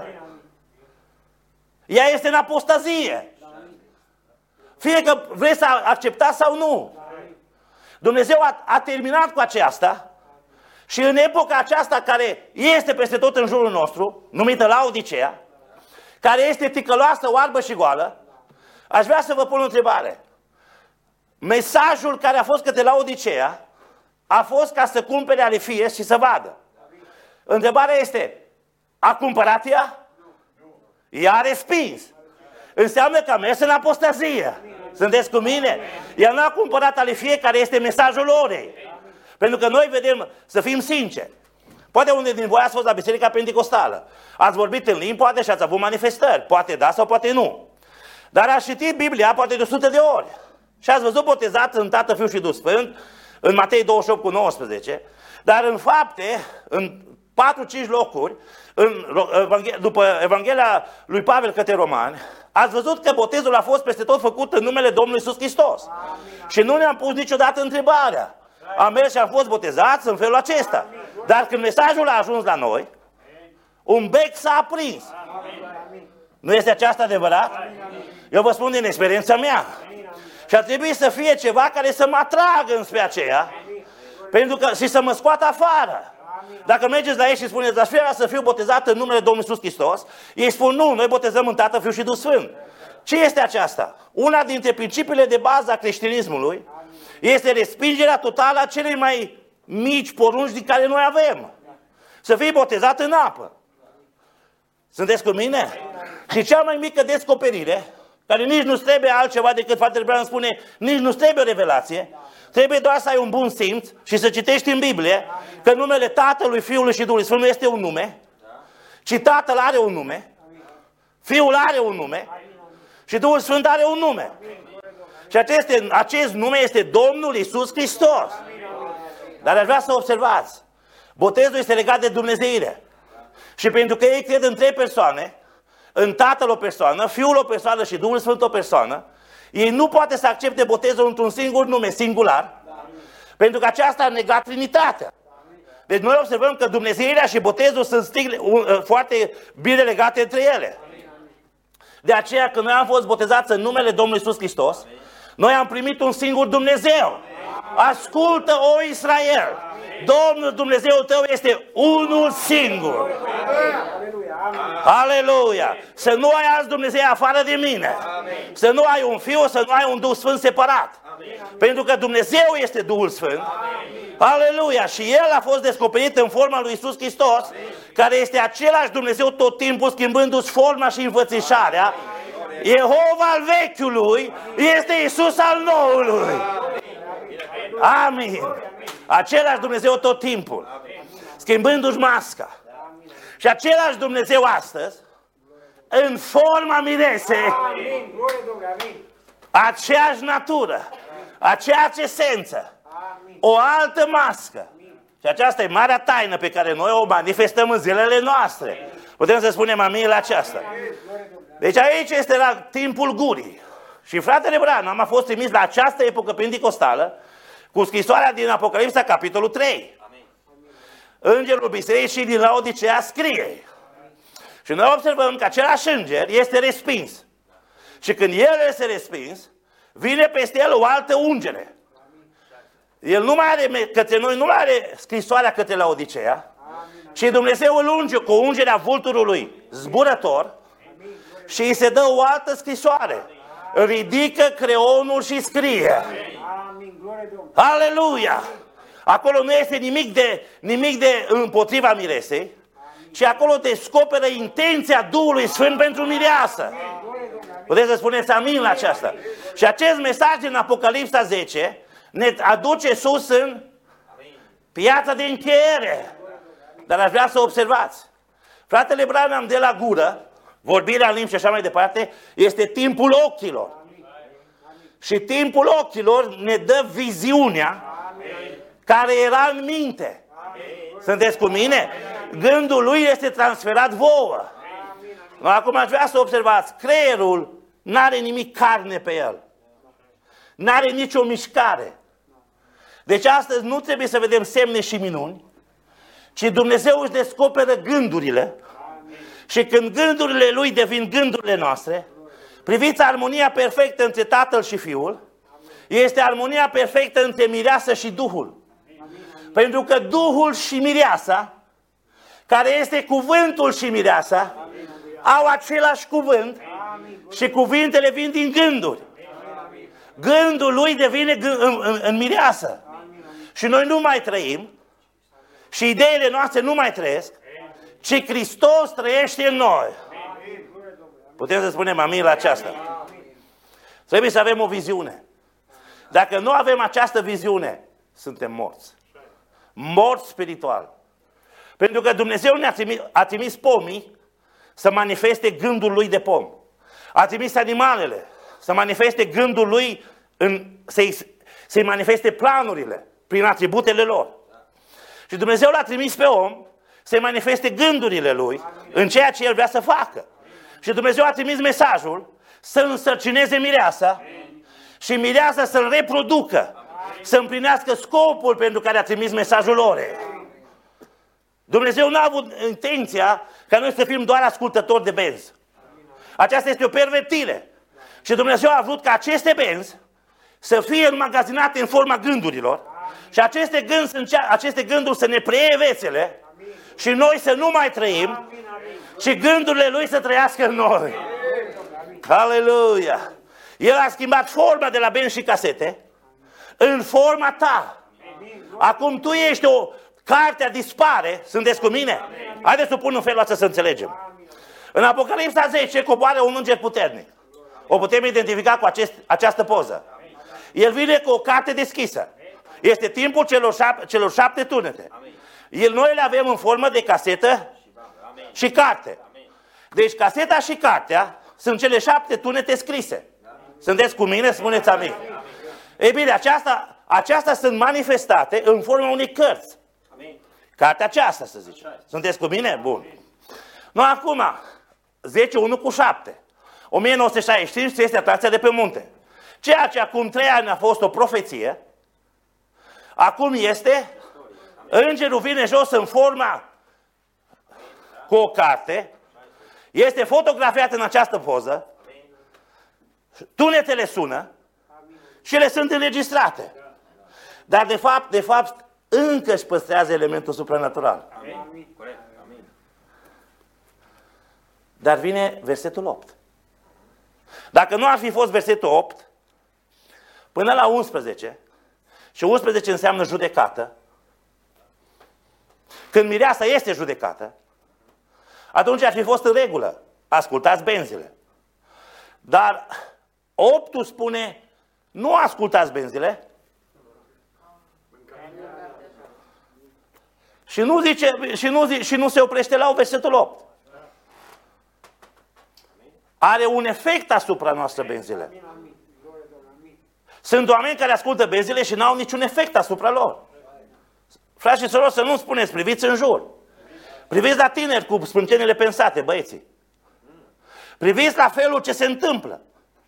Ea este în apostazie. Fie că vreți să acceptați sau nu. Dumnezeu a, a terminat cu aceasta și în epoca aceasta care este peste tot în jurul nostru, numită Laodicea, care este ticăloasă, oarbă și goală, aș vrea să vă pun o întrebare. Mesajul care a fost către Laodicea a fost ca să cumpere Alifies și să vadă. Întrebarea este, a cumpărat ea? Ea a respins. Înseamnă că a mers în apostazie. Sunteți cu mine? Ea nu a cumpărat Alifie, care este mesajul orei. Pentru că noi vedem, să fim sinceri, poate unde din voi ați fost la Biserica Penticostală, ați vorbit în limbi, poate și ați avut manifestări, poate da sau poate nu. Dar ați citit Biblia poate de o sută de ori. Și ați văzut botezat în Tată, Fiul și Duh Sfânt, în Matei douăzeci și opt cu nouăsprezece, dar în fapte, în patru cinci locuri, în, după Evanghelia lui Pavel către Romani, ați văzut că botezul a fost peste tot făcut în numele Domnului Iisus Hristos. Amin. Și nu ne-am pus niciodată întrebarea. Am mers și am fost botezați în felul acesta. Dar când mesajul a ajuns la noi, un bec s-a aprins. Amin. Nu este aceasta adevărat? Amin. Eu vă spun din experiența mea. Amin. Și ar trebui să fie ceva care să mă atragă înspre aceea, pentru că, și să mă scoată afară. Dacă mergeți la ei și spuneți, aș vrea să fiu botezat în numele Domnului Iisus Hristos, ei spun, nu, noi botezăm în Tatăl, Fiul și Duh Sfânt. Ce este aceasta? Una dintre principiile de bază a creștinismului este respingerea totală a celei mai mici porunci din care noi avem. Să fii botezat în apă. Sunteți cu mine? Și cea mai mică descoperire, care nici nu trebuie altceva decât Fratele Branham spune, nici nu trebuie o revelație, trebuie doar să ai un bun simț și să citești în Biblie că numele Tatălui, Fiului și Duhului Sfânt nu este un nume, ci Tatăl are un nume, Fiul are un nume și Duhul Sfânt are un nume. Și acest, acest nume este Domnul Iisus Hristos. Dar aș vrea să observați, botezul este legat de dumnezeire. Și pentru că ei cred în trei persoane, în Tatăl o persoană, Fiul o persoană și Duhul Sfânt o persoană, ei nu poate să accepte botezul într-un singur nume, singular, pentru că aceasta a negat Trinitatea. Deci noi observăm că dumnezeirea și botezul sunt stigle, uh, foarte bine legate între ele. De aceea când noi am fost botezați în numele Domnului Iisus Hristos, noi am primit un singur Dumnezeu. Ascultă, o Israel! Domnul Dumnezeul tău este unul singur. Aleluia! Să nu ai alți Dumnezei afară de mine. Să nu ai un Fiu, să nu ai un Duh Sfânt separat. Pentru că Dumnezeu este Duhul Sfânt. Aleluia! Și El a fost descoperit în forma lui Iisus Hristos, care este același Dumnezeu tot timpul, schimbându-și forma și înfățișarea. Jehova al vechiului este Iisus al noului. Amin. Același Dumnezeu tot timpul, schimbându-și masca. Și același Dumnezeu astăzi, în forma miresei, aceeași natură, aceeași esență, o altă mască. Și aceasta e marea taină pe care noi o manifestăm în zilele noastre. Putem să spunem amin la aceasta. Deci aici este la timpul gurii. Și fratele Branham a fost trimis la această epocă pentecostală cu scrisoarea din Apocalipsa, capitolul trei. Amin. Îngerul bisericii din Laodicea scrie. Și noi observăm că același înger este respins. Și când el este respins, vine peste el o altă ungere. El nu mai are, către noi nu mai are scrisoarea către Laodicea, ci Dumnezeu îl unge cu ungerea vulturului zburător și îi se dă o altă scrisoare. Ridică creionul și scrie. Aleluia! Acolo nu este nimic de, nimic de împotriva miresei, ci acolo descoperă intenția Duhului Sfânt pentru mireasă. Puteți să spuneți amin la aceasta. Și acest mesaj din Apocalipsa zece ne aduce sus în piața de încheiere. Dar aș vrea să observați. Fratele Branham de la gură, vorbirea în limbi și așa mai departe, este timpul ochilor. Și timpul ochilor ne dă viziunea care era în minte. Sunteți cu mine? Gândul lui este transferat vouă. Acum aș vrea să observați, creierul n-are nimic carne pe el. N-are nicio mișcare. Deci astăzi nu trebuie să vedem semne și minuni, ci Dumnezeu își descoperă gândurile. Și când gândurile lui devin gândurile noastre, priviți armonia perfectă între Tatăl și Fiul, este armonia perfectă între mireasă și Duhul. Pentru că Duhul și mireasa, care este cuvântul și mireasa, au același cuvânt și cuvintele vin din gânduri. Gândul lui devine gând, în, în, în mireasă. Și noi nu mai trăim și ideile noastre nu mai trăiesc, ci Hristos trăiește în noi. Putem să spunem amin la aceasta. Trebuie să avem o viziune. Dacă nu avem această viziune, suntem morți. Morți spiritual. Pentru că Dumnezeu ne-a trimis, a trimis pomii să manifeste gândul lui de pom. A trimis animalele să manifeste gândul lui, în, să-i, să-i manifeste planurile prin atributele lor. Și Dumnezeu l-a trimis pe om să manifeste gândurile lui în ceea ce el vrea să facă. Și Dumnezeu a trimis mesajul să însărcineze mireasa și mireasa să-l reproducă, să împlinească scopul pentru care a trimis mesajul ore. Dumnezeu n-a avut intenția ca noi să fim doar ascultători de benzi. Aceasta este o pervertire. Și Dumnezeu a vrut ca aceste benzi să fie înmagazinate în forma gândurilor și aceste, gând, aceste gânduri să ne preie vețele și noi să nu mai trăim și gândurile Lui să trăiască în noi. Aleluia! El a schimbat forma de la benzi și casete în forma ta. Acum tu ești o... Cartea dispare, sunteți cu mine? Haideți să o pun în felul ăsta să înțelegem. În Apocalipsa zece coboară un înger puternic. O putem identifica cu acest, această poză. El vine cu o carte deschisă. Este timpul celor șapte, celor șapte tunete. El, noi le avem în formă de casetă și carte. Deci caseta și cartea sunt cele șapte tunete scrise. Sunteți cu mine? Spuneți amin. Ei bine, aceasta, aceasta sunt manifestate în forma unei cărți. Cartea aceasta, să zicem. Sunteți cu mine? Bun. Nu, acum, zece unu cu șapte. o mie nouă sute șaizeci și cinci este atracția de pe munte. Ceea ce acum trei ani a fost o profeție, acum este, îngerul vine jos în forma cu o carte, este fotografiat în această poză, tunetele sună și le sunt înregistrate. Dar de fapt, de fapt, încă își păstrează elementul supranatural. Amin. Dar vine versetul opt. Dacă nu ar fi fost versetul opt, până la unsprezece, și unsprezece înseamnă judecată, când mireasa este judecată, atunci ar fi fost în regulă. Ascultați benzile. Dar optul spune, nu ascultați benzile, și nu, zice, și, nu zice, și nu se oprește la versetul opt. Are un efect asupra noastră benzile. Sunt oameni care ascultă benzile și n-au niciun efect asupra lor. Frați și sorori, să nu spuneți, priviți în jur. Priviți la tineri cu sprâncenele pensate, băieții. Priviți la felul ce se întâmplă.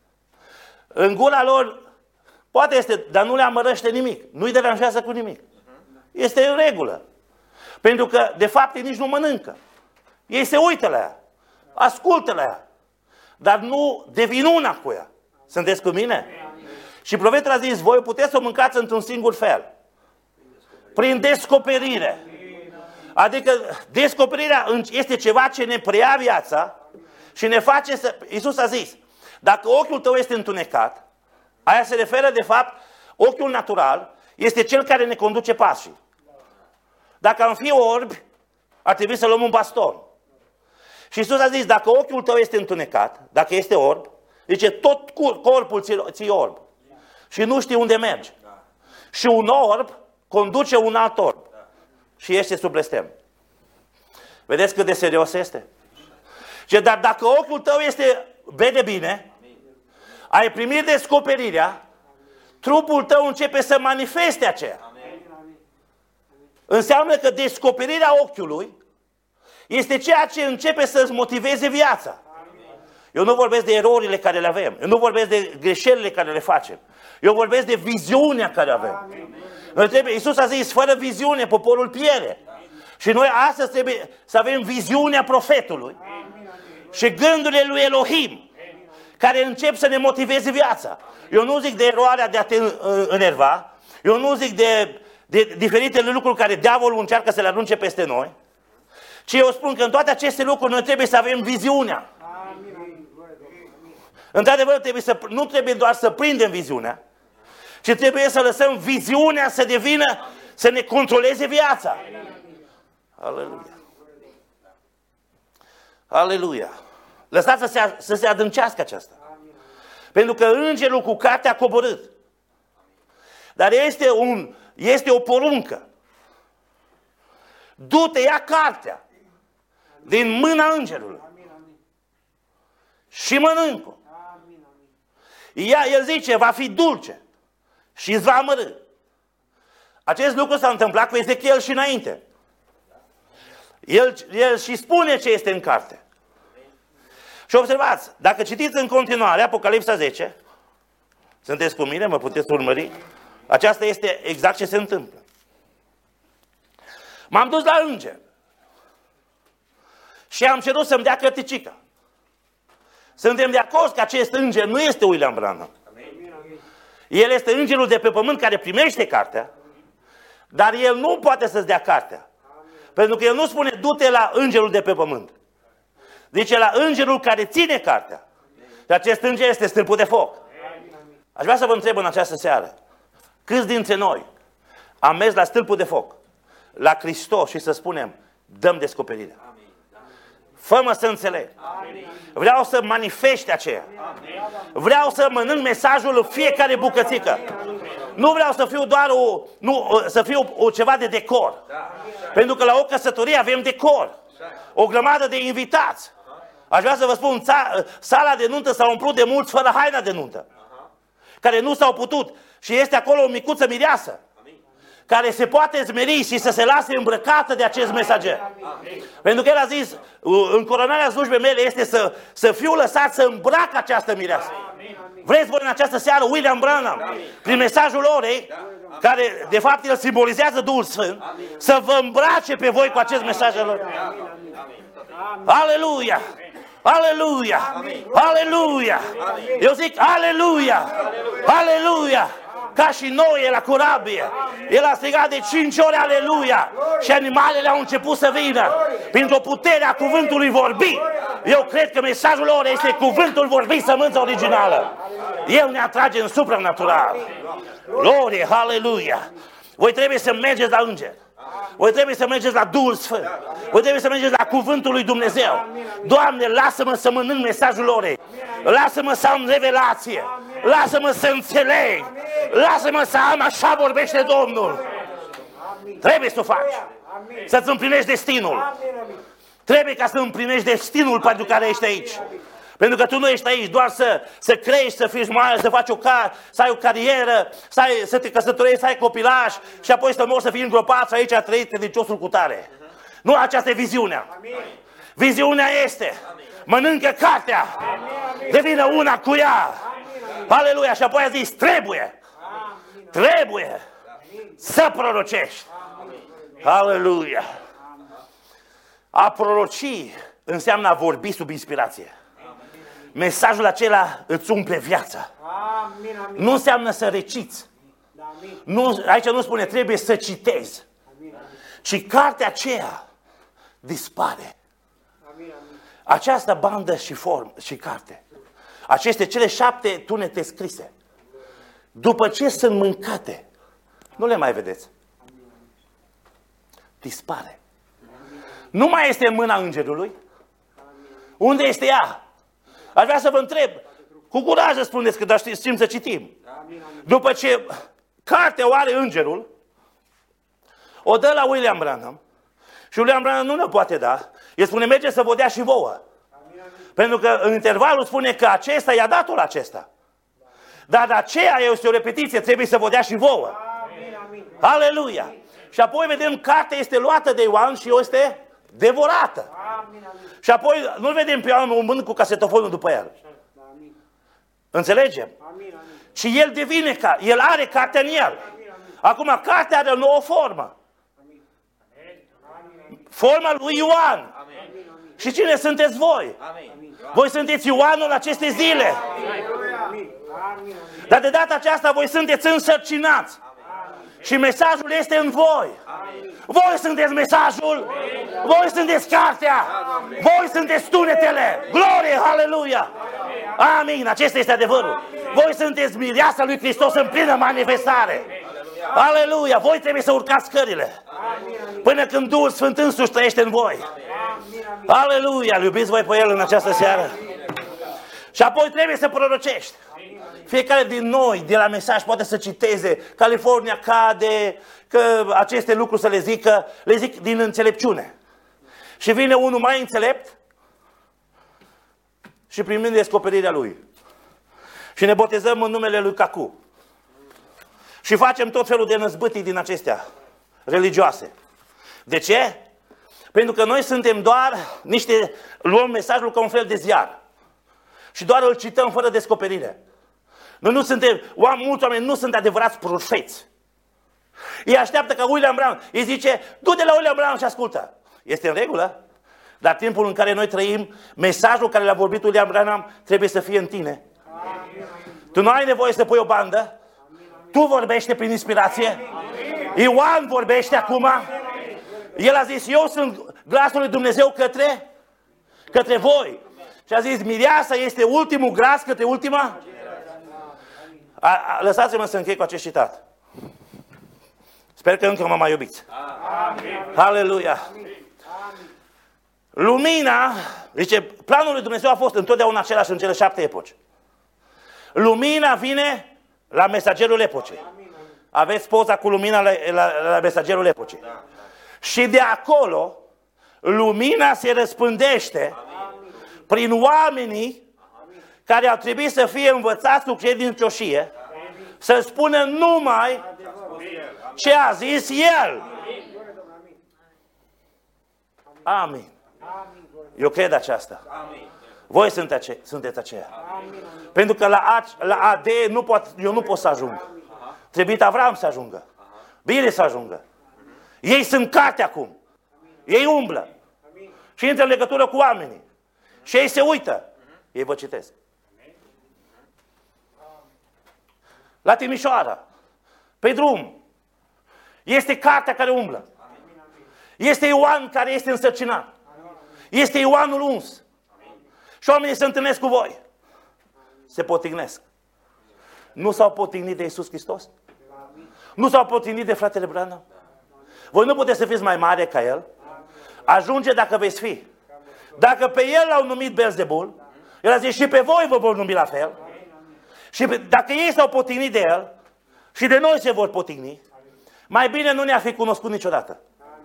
În gura lor, poate este, dar nu le amărăște nimic. Nu-i deranjează cu nimic. Este în regulă. Pentru că, de fapt, ei nici nu mănâncă. Ei se uită la ea. Ascultă la ea. Dar nu devin una cu ea. Sunteți cu mine? Și profetul a zis, voi puteți să o mâncați într-un singur fel. Prin descoperire. Adică descoperirea este ceva ce ne preia viața și ne face să... Iisus a zis, dacă ochiul tău este întunecat, aia se referă de fapt, ochiul natural este cel care ne conduce pașii. Dacă am fi orbi, ar trebui să luăm un baston. Și Iisus a zis, dacă ochiul tău este întunecat, dacă este orb, zice, tot corpul ți-e orb. Și nu știi unde mergi. Și un orb conduce un alt orb. Și ești sub blestem. Vedeți cât de serios este? Și dar dacă ochiul tău este vede bine, ai primit descoperirea, trupul tău începe să manifeste aceea. Înseamnă că descoperirea ochiului este ceea ce începe să-ți motiveze viața. Eu nu vorbesc de erorile care le avem. Eu nu vorbesc de greșelile care le facem. Eu vorbesc de viziunea care avem. Noi trebuie, Iisus a zis, fără viziune poporul pierde. Și noi astăzi trebuie să avem viziunea profetului și gândurile lui Elohim, care încep să ne motiveze viața. Eu nu zic de eroarea de a te enerva. Eu nu zic de, de diferitele lucruri care diavolul încearcă să le arunce peste noi. Ci eu spun că în toate aceste lucruri noi trebuie să avem viziunea. Într-adevăr, trebuie să, nu trebuie doar să prindem viziunea, ci trebuie să lăsăm viziunea să devină, să ne controleze viața. Aleluia. Aleluia. Lăsați să se, să se adâncească aceasta. Pentru că îngerul cu cartea a coborât. Dar este, un, este o poruncă. Du-te, ia cartea din mâna îngerului și mănâncă. Ea, el zice, va fi dulce și îți va amărâ. Acest lucru s-a întâmplat cu Ezechiel și înainte. El, el și spune ce este în carte. Și observați, dacă citiți în continuare Apocalipsa zece, sunteți cu mine, mă puteți urmări? Aceasta este exact ce se întâmplă. M-am dus la înger și am cerut să-mi dea cărticica. Suntem de acord că acest înger nu este William Branham. El este îngerul de pe pământ care primește cartea, dar el nu poate să-ți dea cartea. Pentru că el nu spune du-te la îngerul de pe pământ. Zice la îngerul care ține cartea. Și acest înger este stâlpul de foc. Aș vrea să vă întreb în această seară, câți dintre noi am mers la stâlpul de foc, la Hristos și să spunem, dăm descoperire. Fă-mă să înțeleg. Vreau să manifeste aceea. Vreau să mănânc mesajul în fiecare bucățică. Nu vreau să fiu doar o, nu, să fiu o, ceva de decor. Pentru că la o căsătorie avem decor. O grămadă de invitați. Aș vrea să vă spun, sala de nuntă s-a umplut de mulți fără haina de nuntă. Care nu s-au putut. Și este acolo o micuță mireasă. Care se poate zmeri și să se lase îmbrăcată de acest mesager. Pentru că el a zis, în coronarea slujbei mele este să, să fiu lăsat să îmbrac această mireasă. Vreți voi în această seară, William Branham, prin mesajul orei, care de fapt el simbolizează Duhul Sfânt, să vă îmbrace pe voi cu acest mesaj al lor. Aleluia! Aleluia! Aleluia! Eu zic aleluia! Aleluia! Ca și Noe la corabie. El a strigat de cinci ori aleluia și animalele au început să vină. Printr-o putere a cuvântului vorbit. Eu cred că mesajul lor este cuvântul vorbit, sămânța originală. El ne atrage în supranatural. Glorie, aleluia! Voi trebuie să mergeți la înger. Voi trebuie să mergeți la Duhul Sfânt. Voi trebuie să mergeți la cuvântul lui Dumnezeu. Doamne, lasă-mă să mănânc mesajul lor. Lasă-mă să am revelație. Lasă-mă să înțeleg. Lasă-mă să am, așa vorbește Domnul. Trebuie să o faci. Să-ți împlinești destinul. Trebuie ca să împlinești destinul pentru care ești aici. Pentru că tu nu ești aici doar să, să crești, să fii mare, să faci o car, să ai o carieră, să, ai, să te căsătorești, să ai copilaș și apoi să mori să fii îngropat și aici a trăit credinciosul cu tare. Uh-huh. Nu aceasta e viziunea. Amin. Viziunea este, amin, mănâncă cartea, amin, devină una cu ea. Amin. Aleluia! Și apoi a zis, trebuie, amin, trebuie, amin, să prorocești. Amin. Aleluia! A proroci înseamnă a vorbi sub inspirație. Mesajul acela îți umple viața. Amin, amin. Nu înseamnă să reciți. Amin. Nu, aici nu spune trebuie să citezi. Amin, amin. Ci cartea aceea dispare. Amin, amin. Această bandă și formă și carte. Aceste cele șapte tunete scrise. După ce sunt mâncate, nu le mai vedeți. Dispare. Nu mai este în mâna îngerului. Unde este ea? Aș vrea să vă întreb, cu curaj să spuneți că dar știm să citim. După ce cartea o are îngerul, o dă la William Branham și William Branham nu ne poate da. El spune, merge să vă dea și vouă. Pentru că în intervalul spune că acesta i-a dat-o la acesta. Dar aceea este o repetiție, trebuie să vă dea și vouă. Aleluia! Și apoi vedem, cartea este luată de Ioan și este devorată. Amin, amin. Și apoi nu-l vedem pe Ioan umbând cu casetofonul după el. Amin. Înțelegem? Amin, amin. Și el devine, ca, el are cartea în el. Amin, amin. Acum cartea are o nouă formă. Amin. Forma lui Ioan. Amin. Și cine sunteți voi? Amin. Voi sunteți Ioanul acestei zile. Amin. Amin. Dar de data aceasta voi sunteți însărcinați. Și mesajul este în voi. Amin. Voi sunteți mesajul. Amin. Voi sunteți cartea. Amin. Voi sunteți tunetele. Glorie, aleluia. Amin. Amin. Acesta este adevărul. Amin. Voi sunteți mireasa lui Hristos în plină manifestare. Amin. Aleluia. Voi trebuie să urcați scările. Amin. Până când Duhul Sfânt însuși trăiește în voi. Amin. Aleluia. Îl iubiți voi pe El în această seară. Amin. Și apoi trebuie să prorocești. Fiecare din noi, de la mesaj, poate să citeze, California cade, că aceste lucruri să le zică, le zic din înțelepciune. Și vine unul mai înțelept și primim descoperirea lui. Și ne botezăm în numele lui Cacu. Și facem tot felul de năzbâtii din acestea religioase. De ce? Pentru că noi suntem doar niște, luăm mesajul ca un fel de ziar. Și doar îl cităm fără descoperire. Noi nu suntem, mulți oameni nu sunt adevărați profeți. Ei așteaptă ca William Branham, îi zice, du-te la William Branham și ascultă. Este în regulă? Dar timpul în care noi trăim, mesajul care l-a vorbit William Branham trebuie să fie în tine. Amin. Tu nu ai nevoie să pui o bandă. Tu vorbește prin inspirație. Ioan vorbește acum. El a zis, eu sunt glasul lui Dumnezeu către, către voi. Și a zis, mireasa este ultimul glas către ultima. A, a, lăsați-mă să închei cu acest citat. Sper că încă mă mai iubiți. Amin. Aleluia. Lumina, zice, planul lui Dumnezeu a fost întotdeauna același în cele șapte epoci. Lumina vine la mesagerul epocii. Aveți poza cu lumina la, la, la mesagerul epocii. Și de acolo, lumina se răspândește prin oamenii care au trebuit să fie învățați cu credincioșie, să spună numai ce a zis El. Amin. Eu cred aceasta. Voi sunt ace sunteți aceia. Pentru că la, la A D nu pot, eu nu pot să ajung. Trebuie Avram să ajungă. Bine să ajungă. Ei sunt carte acum. Ei umblă. Și intră în legătură cu oamenii. Și ei se uită. Ei vă citesc. La Timișoara, pe drum, este cartea care umblă. Este Ioan care este însărcinat. Este Ioanul uns. Și oamenii se întâlnesc cu voi. Se potignesc. Nu s-au potignit de Iisus Hristos? Nu s-au potignit de fratele Branham? Voi nu puteți să fiți mai mare ca El? Ajunge dacă veți fi. Dacă pe El l-au numit Belzebul, El a zis și pe voi vă vor numi la fel. Și dacă ei s-au potignit de El, și de noi se vor potigni, mai bine nu ne-ar fi cunoscut niciodată.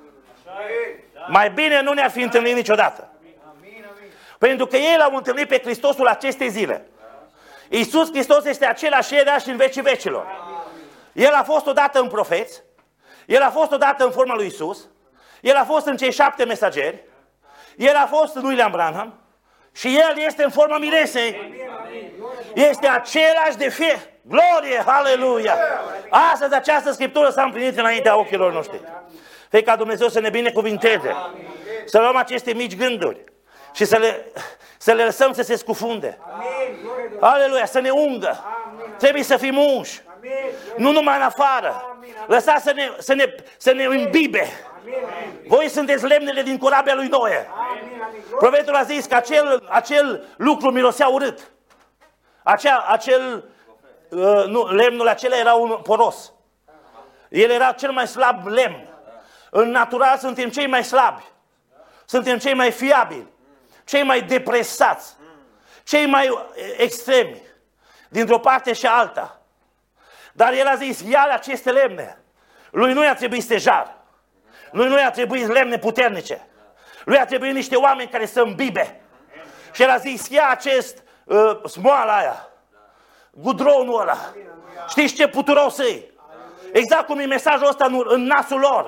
Mai bine nu ne-ar fi întâlnit niciodată. Pentru că ei l-au întâlnit pe Hristosul acestei zile. Iisus Hristos este același ieri și în vecii vecilor. El a fost odată în profeți, El a fost odată în forma lui Iisus, El a fost în cei șapte mesageri, El a fost în William Branham și El este în forma miresei. Este același de fie. Glorie, aleluia! Astăzi această Scriptură s-a împlinit înaintea ochilor noștri. Fie ca Dumnezeu să ne binecuvinteze, să luăm aceste mici gânduri și să le, să le lăsăm să se scufunde. Aleluia, să ne ungă. Trebuie să fim unși. Nu numai în afară. Lăsați să ne, să ne, să ne îmbibe. Voi sunteți lemnele din corabia lui Noe. Profetul a zis că acel, acel lucru mirosea urât. Acea, acel, uh, nu, lemnul acela era un poros. El era cel mai slab lemn. În natural suntem cei mai slabi. Suntem cei mai fiabili. Cei mai depresați. Cei mai extremi. Dintr-o parte și alta. Dar el a zis, ia aceste lemne. Lui nu i-a trebuit stejar. Lui nu i-a trebuit lemne puternice. Lui a trebuit niște oameni care să îmbibe. Și el a zis, ia acest uh, smoala aia. Gudronul ăla. Știți ce puturosă-i? Exact cum e mesajul ăsta în, în nasul lor.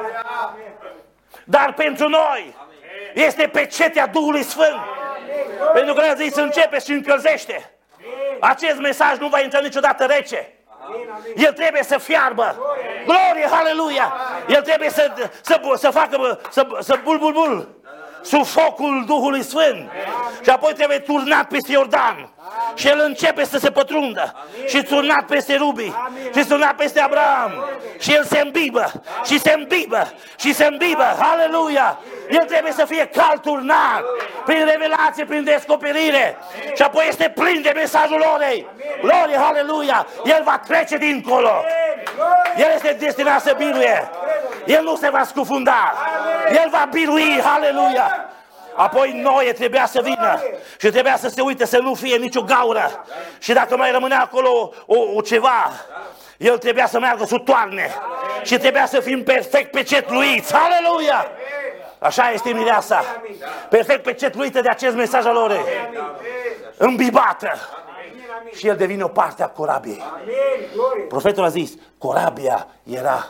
Dar pentru noi este pecetea Duhului Sfânt. Pentru că el a zis, începe și încălzește. Acest mesaj nu va intra niciodată rece. El trebuie să fiarbă. Glorie, aleluia! El trebuie să, să, să facă, să, să bul, bul, bul. Sub focul Duhului Sfânt. Și apoi trebuie turnat peste Iordan. Și el începe să se pătrundă. Și turnat peste Rubi. Și turnat peste Abraham. Și el se îmbibă. Și se îmbibă. Și se îmbibă. Aleluia! El trebuie să fie cald turnat. Prin revelație, prin descoperire. Și apoi este plin de mesajul orei. Glorie, aleluia! El va trece dincolo. El este destinat să biruie. El nu se va scufunda. El va birui, aleluia! Apoi Noe trebuia să vină și trebuia să se uite să nu fie nicio gaură. Și dacă mai rămânea acolo o, o ceva, el trebuia să meargă sub toarne. Și trebuia să fim perfect pecetluiți. Aleluia! Așa este mireasa. Perfect pecetluită de acest mesaj al orei. Îmbibată. Și el devine o parte a corabiei. Profetul a zis, corabia era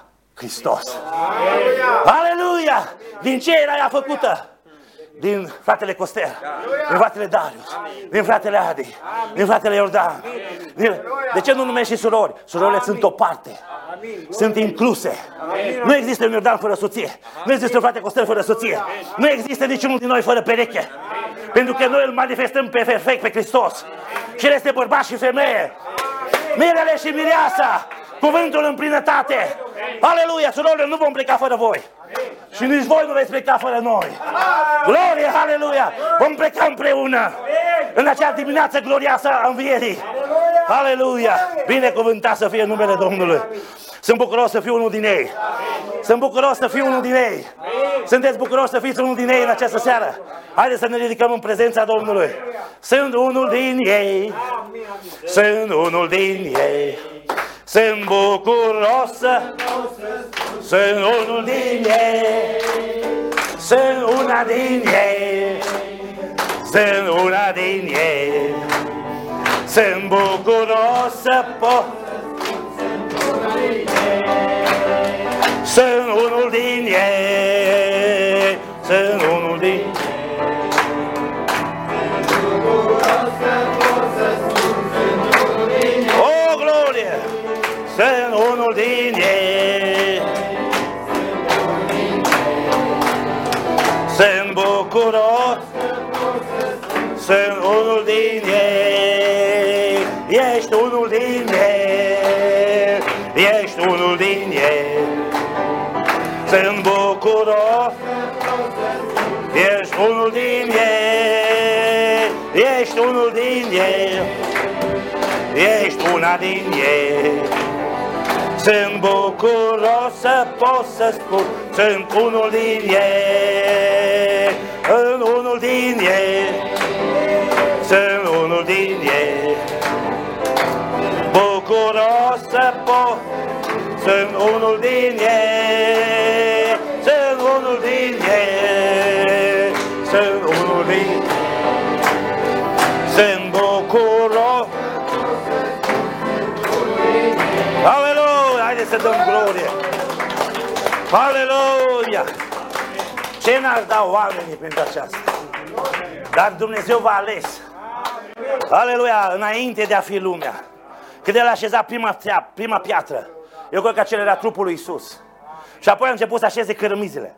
Hristos. Aleluia! Din ce era ea făcută? Din fratele Costel, din fratele Darius, din fratele Adi, din fratele Iordan. De ce nu numești și surori? Surorile sunt o parte. Sunt incluse. Nu există un Iordan fără soție. Nu există un frate Costel fără soție. Nu există niciunul din noi fără pereche. Pentru că noi îl manifestăm pe perfect pe Hristos. Și el este bărbat și femeie. Mirele și mireasa. Cuvântul în plinătate. Aleluia, surorile, nu vom pleca fără voi. Și nici voi nu veți pleca fără noi. Glorie, aleluia! Vom pleca împreună în acea dimineață glorioasă a învierii. Aleluia! Binecuvântat să fie numele Domnului. Sunt bucuros să fiu unul din ei. Sunt bucuros să fiu unul din ei. Sunteți bucuroși să fiți unul din ei în această seară? Haideți să ne ridicăm în prezența Domnului. Sunt unul din ei. Sunt unul din ei. Sunt bucuros să... Sunt unul din ei. Sunt una din ei. Sunt una din ei. Sunt bucuros să pot. Sunt unul din ei. Sunt unul din ei. O, glorie! Sunt unul din ei. Sunt bucuros. Sunt unul din ei. Ești unul din ei. Ești unul din ei. Sunt bucuros. Ești unul din ei. Ești unul din ei. Ești una din ei. Sunt bucuros să pot să spun. Sunt unul din ei. În unul din ei. Sunt unul din ei. Bucuros să pot. Sunt unul din ei. Sunt unul din ei. Sunt unul din ei. Sunt bucuros. Aleluia! Haideți să dăm glorie! Aleluia! Ce n-ar da oamenii pentru aceasta? Dar Dumnezeu v-a ales. Aleluia! Înainte de a fi lumea. Când El a așezat prima, prima piatră, eu cred că acela era trupul lui Iisus. Și apoi a început să așeze cărămizile.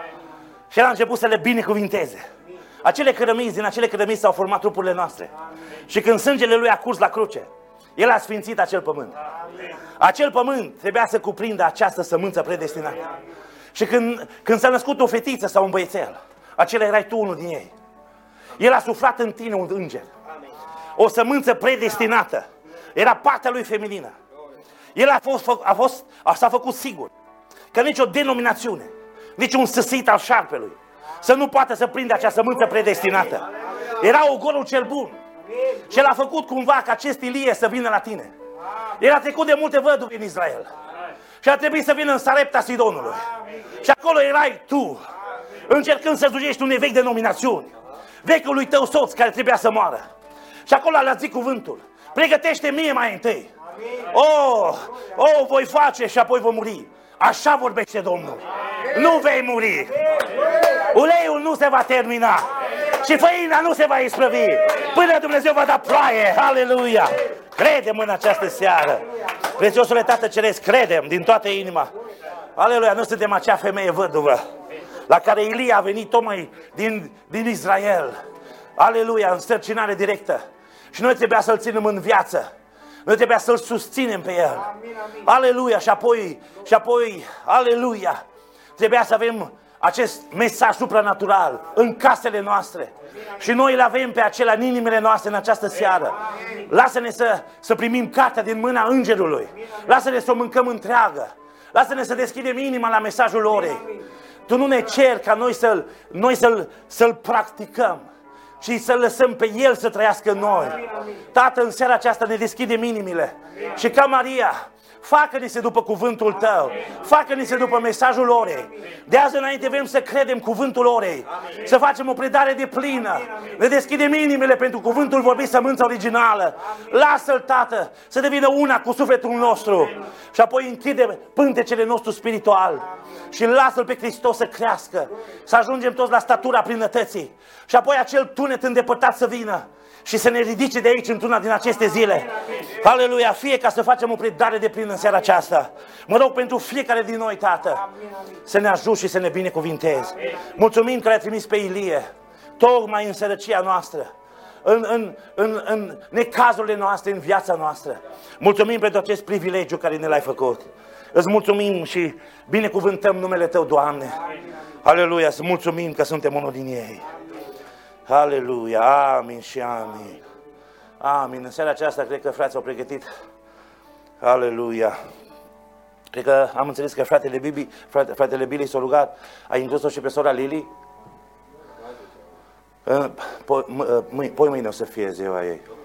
Și El a început să le binecuvinteze. Acele cărămizi, din acele cărămizi s-au format trupurile noastre. Și când sângele Lui a curs la cruce, El a sfințit acel pământ. Acel pământ trebuia să cuprindă această sămânță predestinată. Și când, când s-a născut o fetiță sau un băiețel, acela erai tu unul din ei. El a suflat în tine un înger. O sămânță predestinată. Era partea lui feminină. El a fost, a fost, a, s-a făcut sigur că nicio denominațiune, niciun săsit al șarpelui să nu poată să prindă acea sămânță predestinată. Era ogorul cel bun. Și El a făcut cumva ca acest Ilie să vină la tine. El a trecut de multe văduve în Israel. Și a trebuit să vină în Sarepta Sidonului. Și acolo erai tu, încercând să slujești unei vechi denominațiuni. Vechiului tău soț care trebuia să moară. Și acolo a zis cuvântul. Pregătește mie mai întâi. Oh, oh, voi face și apoi voi muri. Așa vorbește Domnul. Nu vei muri. Uleiul nu se va termina. Și făina nu se va isprăvi. Până Dumnezeu va da ploaie. Aleluia. Credem în această seară. Prețiosule Tată Ceresc, credem din toată inima. Aleluia, noi suntem acea femeie văduvă la care Ilie a venit tocmai din, din Israel. Aleluia, în stărcinare directă. Și noi trebuia să-l ținem în viață. Noi trebuia să-l susținem pe el. Aleluia, și apoi, și apoi, aleluia, trebuia să avem acest mesaj supranatural în casele noastre. Și noi îl avem pe acela în inimile noastre în această seară. Lasă-ne să, să primim cartea din mâna îngerului. Lasă-ne să o mâncăm întreagă. Lasă-ne să deschidem inima la mesajul orei. Tu nu ne ceri ca noi să-l, noi să-l, să-l practicăm, ci să lăsăm pe El să trăiască în noi. Tată, în seara aceasta ne deschidem inimile. Și ca Maria, Facă-ne-se după cuvântul Tău. Facă-ne-se după mesajul orei. De azi înainte vrem să credem cuvântul orei. Să facem o predare de plină. Ne deschidem inimile pentru cuvântul vorbit, sămânța originală. Lasă-L, Tată, să devină una cu sufletul nostru. Și apoi închide pântecele nostru spiritual. Și lasă-L pe Hristos să crească. Să ajungem toți la statura plinătății. Și apoi acel tunet îndepărtat să vină. Și să ne ridice de aici într-una din aceste zile. Aleluia, fie ca să facem o predare de plin în seara aceasta. Mă rog pentru fiecare din noi, Tată, să ne ajut și să ne binecuvintezi. Mulțumim că l-ai trimis pe Ilie, tocmai în sărăcia noastră, în, în, în, în necazurile noastre, în viața noastră. Mulțumim pentru acest privilegiu care ne l-ai făcut. Îți mulțumim și binecuvântăm numele Tău, Doamne. Aleluia, să mulțumim că suntem unul din ei. Aleluia, amin și amin. Amin. În seara aceasta cred că frații au pregătit. Aleluia. Cred că am înțeles că fratele Bibi, frate, fratele Billy s-a rugat. A inclus-o și pe sora Lili? Poi mâine o să fie ziua ei.